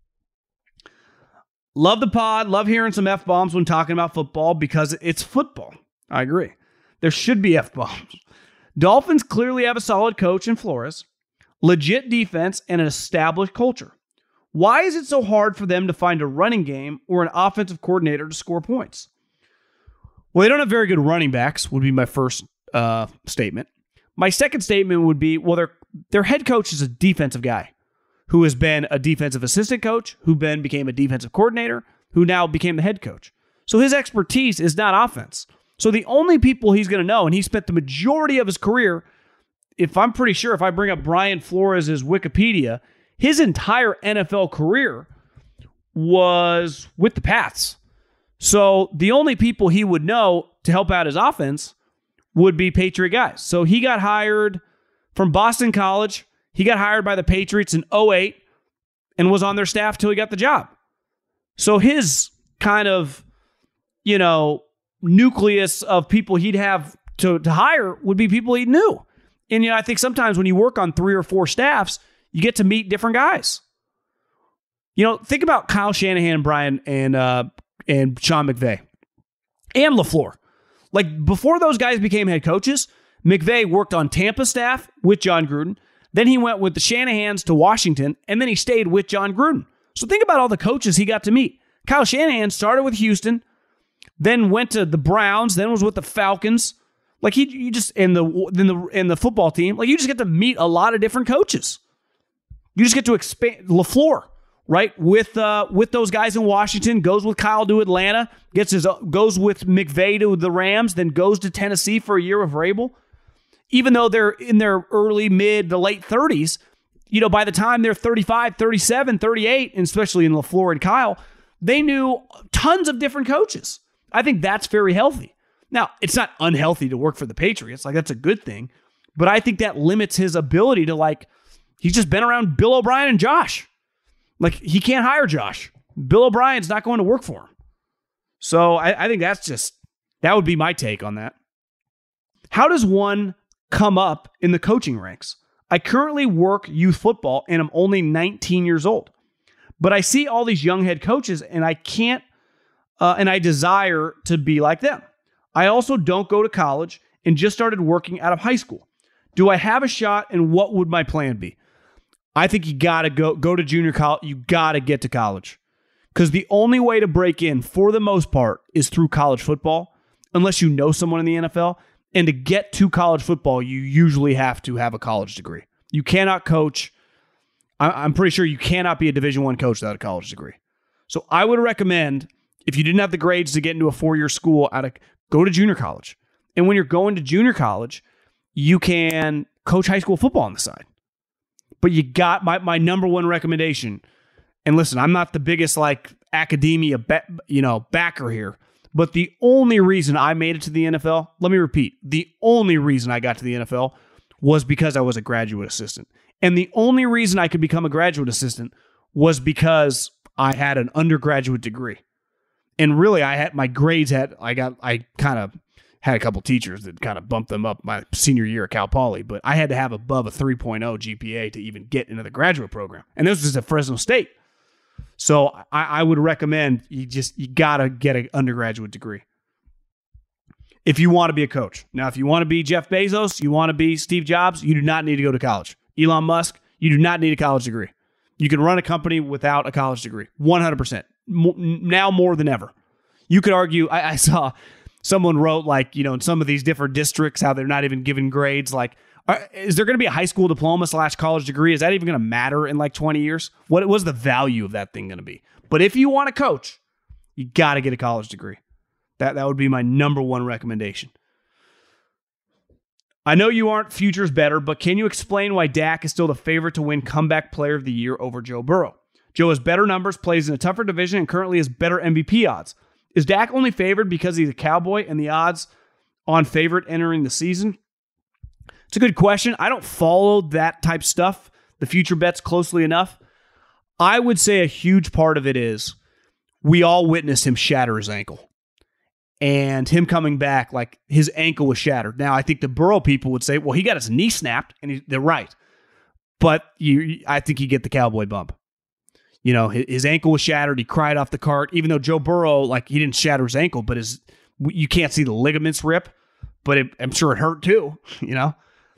Love the pod. Love hearing some F-bombs when talking about football because it's football. I agree. There should be F-bombs. Dolphins clearly have a solid coach in Flores, legit defense, and an established culture. Why is it so hard for them to find a running game or an offensive coordinator to score points? Well, they don't have very good running backs, would be my first statement. My second statement would be, well, their head coach is a defensive guy who has been a defensive assistant coach, who then became a defensive coordinator, who now became the head coach. So his expertise is not offense. So the only people he's going to know, and he spent the majority of his career, if I'm pretty sure, if I bring up Brian Flores' Wikipedia, his entire NFL career was with the Pats. So the only people he would know to help out his offense would be Patriot guys. So he got hired from Boston College. He got hired by the Patriots in 2008 and was on their staff till he got the job. So his kind of, nucleus of people he'd have to hire would be people he knew. And, I think sometimes when you work on 3 or 4 staffs, you get to meet different guys. Think about Kyle Shanahan, Brian, and Sean McVay and LaFleur. Like, before those guys became head coaches, McVay worked on Tampa staff with John Gruden. Then he went with the Shanahans to Washington, and then he stayed with John Gruden. So think about all the coaches he got to meet. Kyle Shanahan started with Houston, then went to the Browns, then was with the Falcons. Like, you just in the football team, like, you just get to meet a lot of different coaches. You just get to expand. LaFleur, right, with those guys in Washington, goes with Kyle to Atlanta, goes with McVay to the Rams, then goes to Tennessee for a year with Vrabel. Even though they're in their early, mid to late 30s, by the time they're 35, 37, 38, and especially in LaFleur and Kyle, they knew tons of different coaches. I think that's very healthy. Now, it's not unhealthy to work for the Patriots. Like, that's a good thing. But I think that limits his ability to, he's just been around Bill O'Brien and Josh. Like, he can't hire Josh. Bill O'Brien's not going to work for him. So I think that would be my take on that. How does one come up in the coaching ranks? I currently work youth football and I'm only 19 years old. But I see all these young head coaches and I can't, and I desire to be like them. I also don't go to college and just started working out of high school. Do I have a shot and what would my plan be? I think you got to go to junior college. You got to get to college because the only way to break in for the most part is through college football, unless you know someone in the NFL. And to get to college football, you usually have to have a college degree. You cannot coach. I'm pretty sure you cannot be a Division I coach without a college degree. So I would recommend, if you didn't have the grades to get into a 4-year school, go to junior college. And when you're going to junior college, you can coach high school football on the side. But you got my number one recommendation. And listen, I'm not the biggest academia backer here. But the only reason I made it to the NFL, let me repeat, the only reason I got to the NFL was because I was a graduate assistant. And the only reason I could become a graduate assistant was because I had an undergraduate degree. And really, I kind of had a couple teachers that kind of bumped them up my senior year at Cal Poly, but I had to have above a 3.0 GPA to even get into the graduate program. And this was at Fresno State. So I would recommend you got to get an undergraduate degree if you want to be a coach. Now, if you want to be Jeff Bezos, you want to be Steve Jobs, you do not need to go to college. Elon Musk, you do not need a college degree. You can run a company without a college degree, 100%. Now more than ever. You could argue, I saw someone wrote in some of these different districts how they're not even giving grades. Is there going to be a high school diploma / college degree? Is that even going to matter in 20 years? What was the value of that thing going to be? But if you want to coach, you got to get a college degree. That would be my number one recommendation. I know you aren't futures better, but can you explain why Dak is still the favorite to win Comeback Player of the Year over Joe Burrow? Joe has better numbers, plays in a tougher division, and currently has better MVP odds. Is Dak only favored because he's a Cowboy and the odds on favorite entering the season? It's a good question. I don't follow that type stuff, the future bets, closely enough. I would say a huge part of it is we all witnessed him shatter his ankle. And him coming back, like his ankle was shattered. Now, I think the Burrow people would say, well, he got his knee snapped, and they're right. But I think you get the Cowboy bump. You know, his ankle was shattered. He cried off the cart, even though Joe Burrow, like, he didn't shatter his ankle, but you can't see the ligaments rip, but I'm sure it hurt too, you know?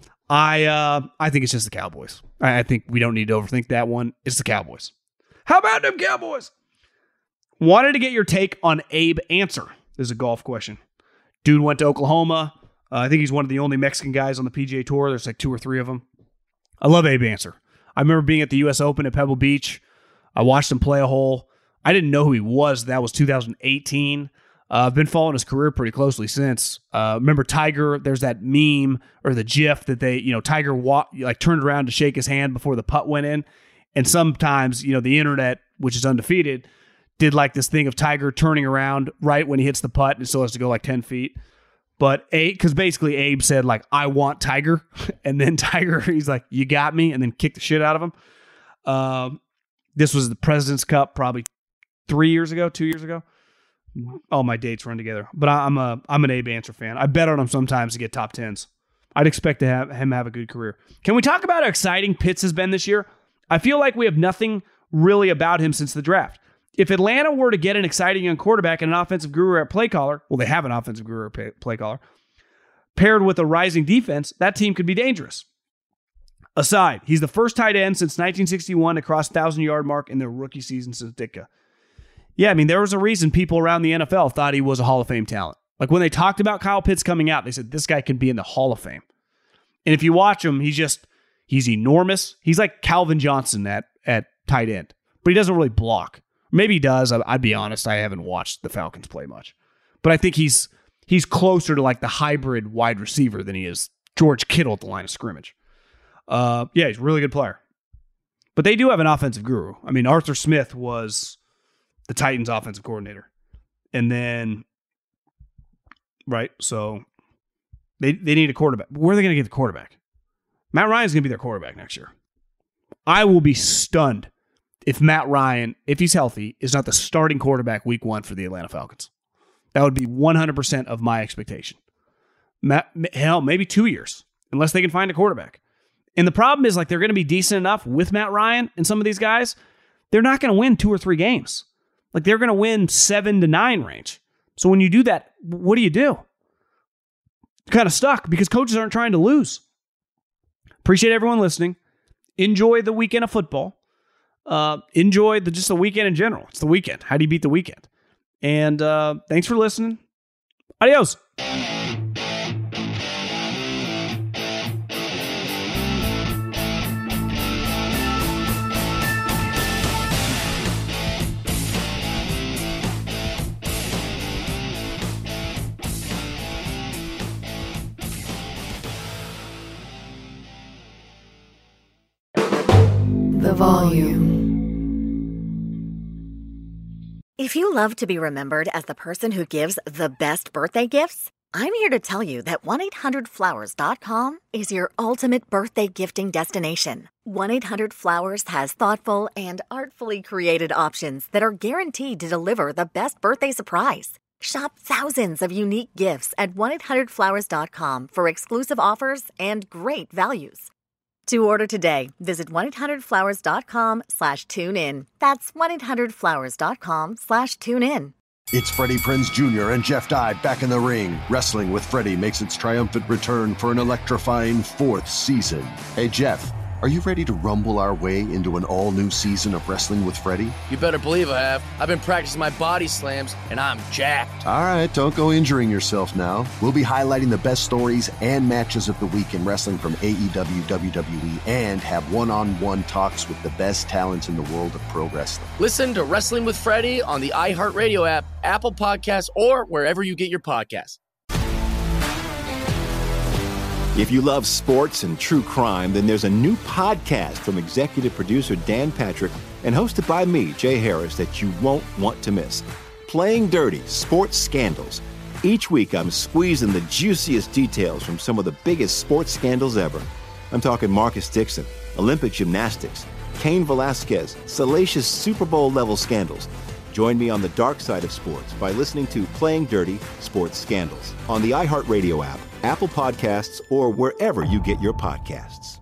I think it's just the Cowboys. I think we don't need to overthink that one. It's the Cowboys. How about them Cowboys? Wanted to get your take on Abe Answer. This is a golf question. Dude went to Oklahoma. I think he's one of the only Mexican guys on the PGA Tour. There's like 2 or 3 of them. I love Abe Answer. I remember being at the U.S. Open at Pebble Beach. I watched him play a hole. I didn't know who he was. That was 2018. I've been following his career pretty closely since. Remember Tiger? There's that meme or the GIF that Tiger turned around to shake his hand before the putt went in. And sometimes, the internet, which is undefeated, did like this thing of Tiger turning around right when he hits the putt and still has to go like 10 feet. But because basically Abe said like, I want Tiger. And then Tiger, he's like, you got me. And then kicked the shit out of him. This was the President's Cup probably 2 years ago. All my dates run together. But I'm an Abe Answer fan. I bet on him sometimes to get top 10s. I'd expect to have him have a good career. Can we talk about how exciting Pitts has been this year? I feel like we have nothing really about him since the draft. If Atlanta were to get an exciting young quarterback and an offensive guru at play caller, well, they have an offensive guru at play caller, paired with a rising defense, that team could be dangerous. Aside, he's the first tight end since 1961 to cross 1,000-yard mark in their rookie season since Ditka. Yeah, I mean, there was a reason people around the NFL thought he was a Hall of Fame talent. Like when they talked about Kyle Pitts coming out, they said, this guy can be in the Hall of Fame. And if you watch him, he's enormous. He's like Calvin Johnson at tight end, but he doesn't really block. Maybe he does. I'd be honest. I haven't watched the Falcons play much, but I think he's closer to like the hybrid wide receiver than he is George Kittle at the line of scrimmage. Yeah, he's a really good player, but they do have an offensive guru. I mean, Arthur Smith was the Titans offensive coordinator, and then, right. So they need a quarterback. Where are they going to get the quarterback? Matt Ryan's going to be their quarterback next year. I will be stunned if Matt Ryan, if he's healthy, is not the starting quarterback week 1 for the Atlanta Falcons. That would be 100% of my expectation. Hell, maybe 2 years, unless they can find a quarterback. And the problem is, like, they're going to be decent enough with Matt Ryan and some of these guys. They're not going to win 2 or 3 games. Like, they're going to win 7 to 9 range. So when you do that, what do? You're kind of stuck because coaches aren't trying to lose. Appreciate everyone listening. Enjoy the weekend of football. Enjoy just the weekend in general. It's the weekend. How do you beat the weekend? And thanks for listening. Adios. The volume. If you love to be remembered as the person who gives the best birthday gifts, I'm here to tell you that 1-800-Flowers.com is your ultimate birthday gifting destination. 1-800-Flowers has thoughtful and artfully created options that are guaranteed to deliver the best birthday surprise. Shop thousands of unique gifts at 1-800-Flowers.com for exclusive offers and great values. To order today, visit 1-800-Flowers.com/tune-in. That's 1-800-Flowers.com/tune-in. It's Freddie Prinze Jr. and Jeff Dye back in the ring. Wrestling with Freddie makes its triumphant return for an electrifying 4th season. Hey, Jeff, are you ready to rumble our way into an all-new season of Wrestling with Freddie? You better believe I have. I've been practicing my body slams, and I'm jacked. All right, don't go injuring yourself now. We'll be highlighting the best stories and matches of the week in wrestling from AEW, WWE, and have one-on-one talks with the best talents in the world of pro wrestling. Listen to Wrestling with Freddie on the iHeartRadio app, Apple Podcasts, or wherever you get your podcasts. If you love sports and true crime, then there's a new podcast from executive producer Dan Patrick and hosted by me, Jay Harris, that you won't want to miss. Playing Dirty: Sports Scandals. Each week, I'm squeezing the juiciest details from some of the biggest sports scandals ever. I'm talking Marcus Dixon, Olympic gymnastics, Cain Velasquez, salacious Super Bowl-level scandals. Join me on the dark side of sports by listening to Playing Dirty: Sports Scandals on the iHeartRadio app, Apple Podcasts, or wherever you get your podcasts.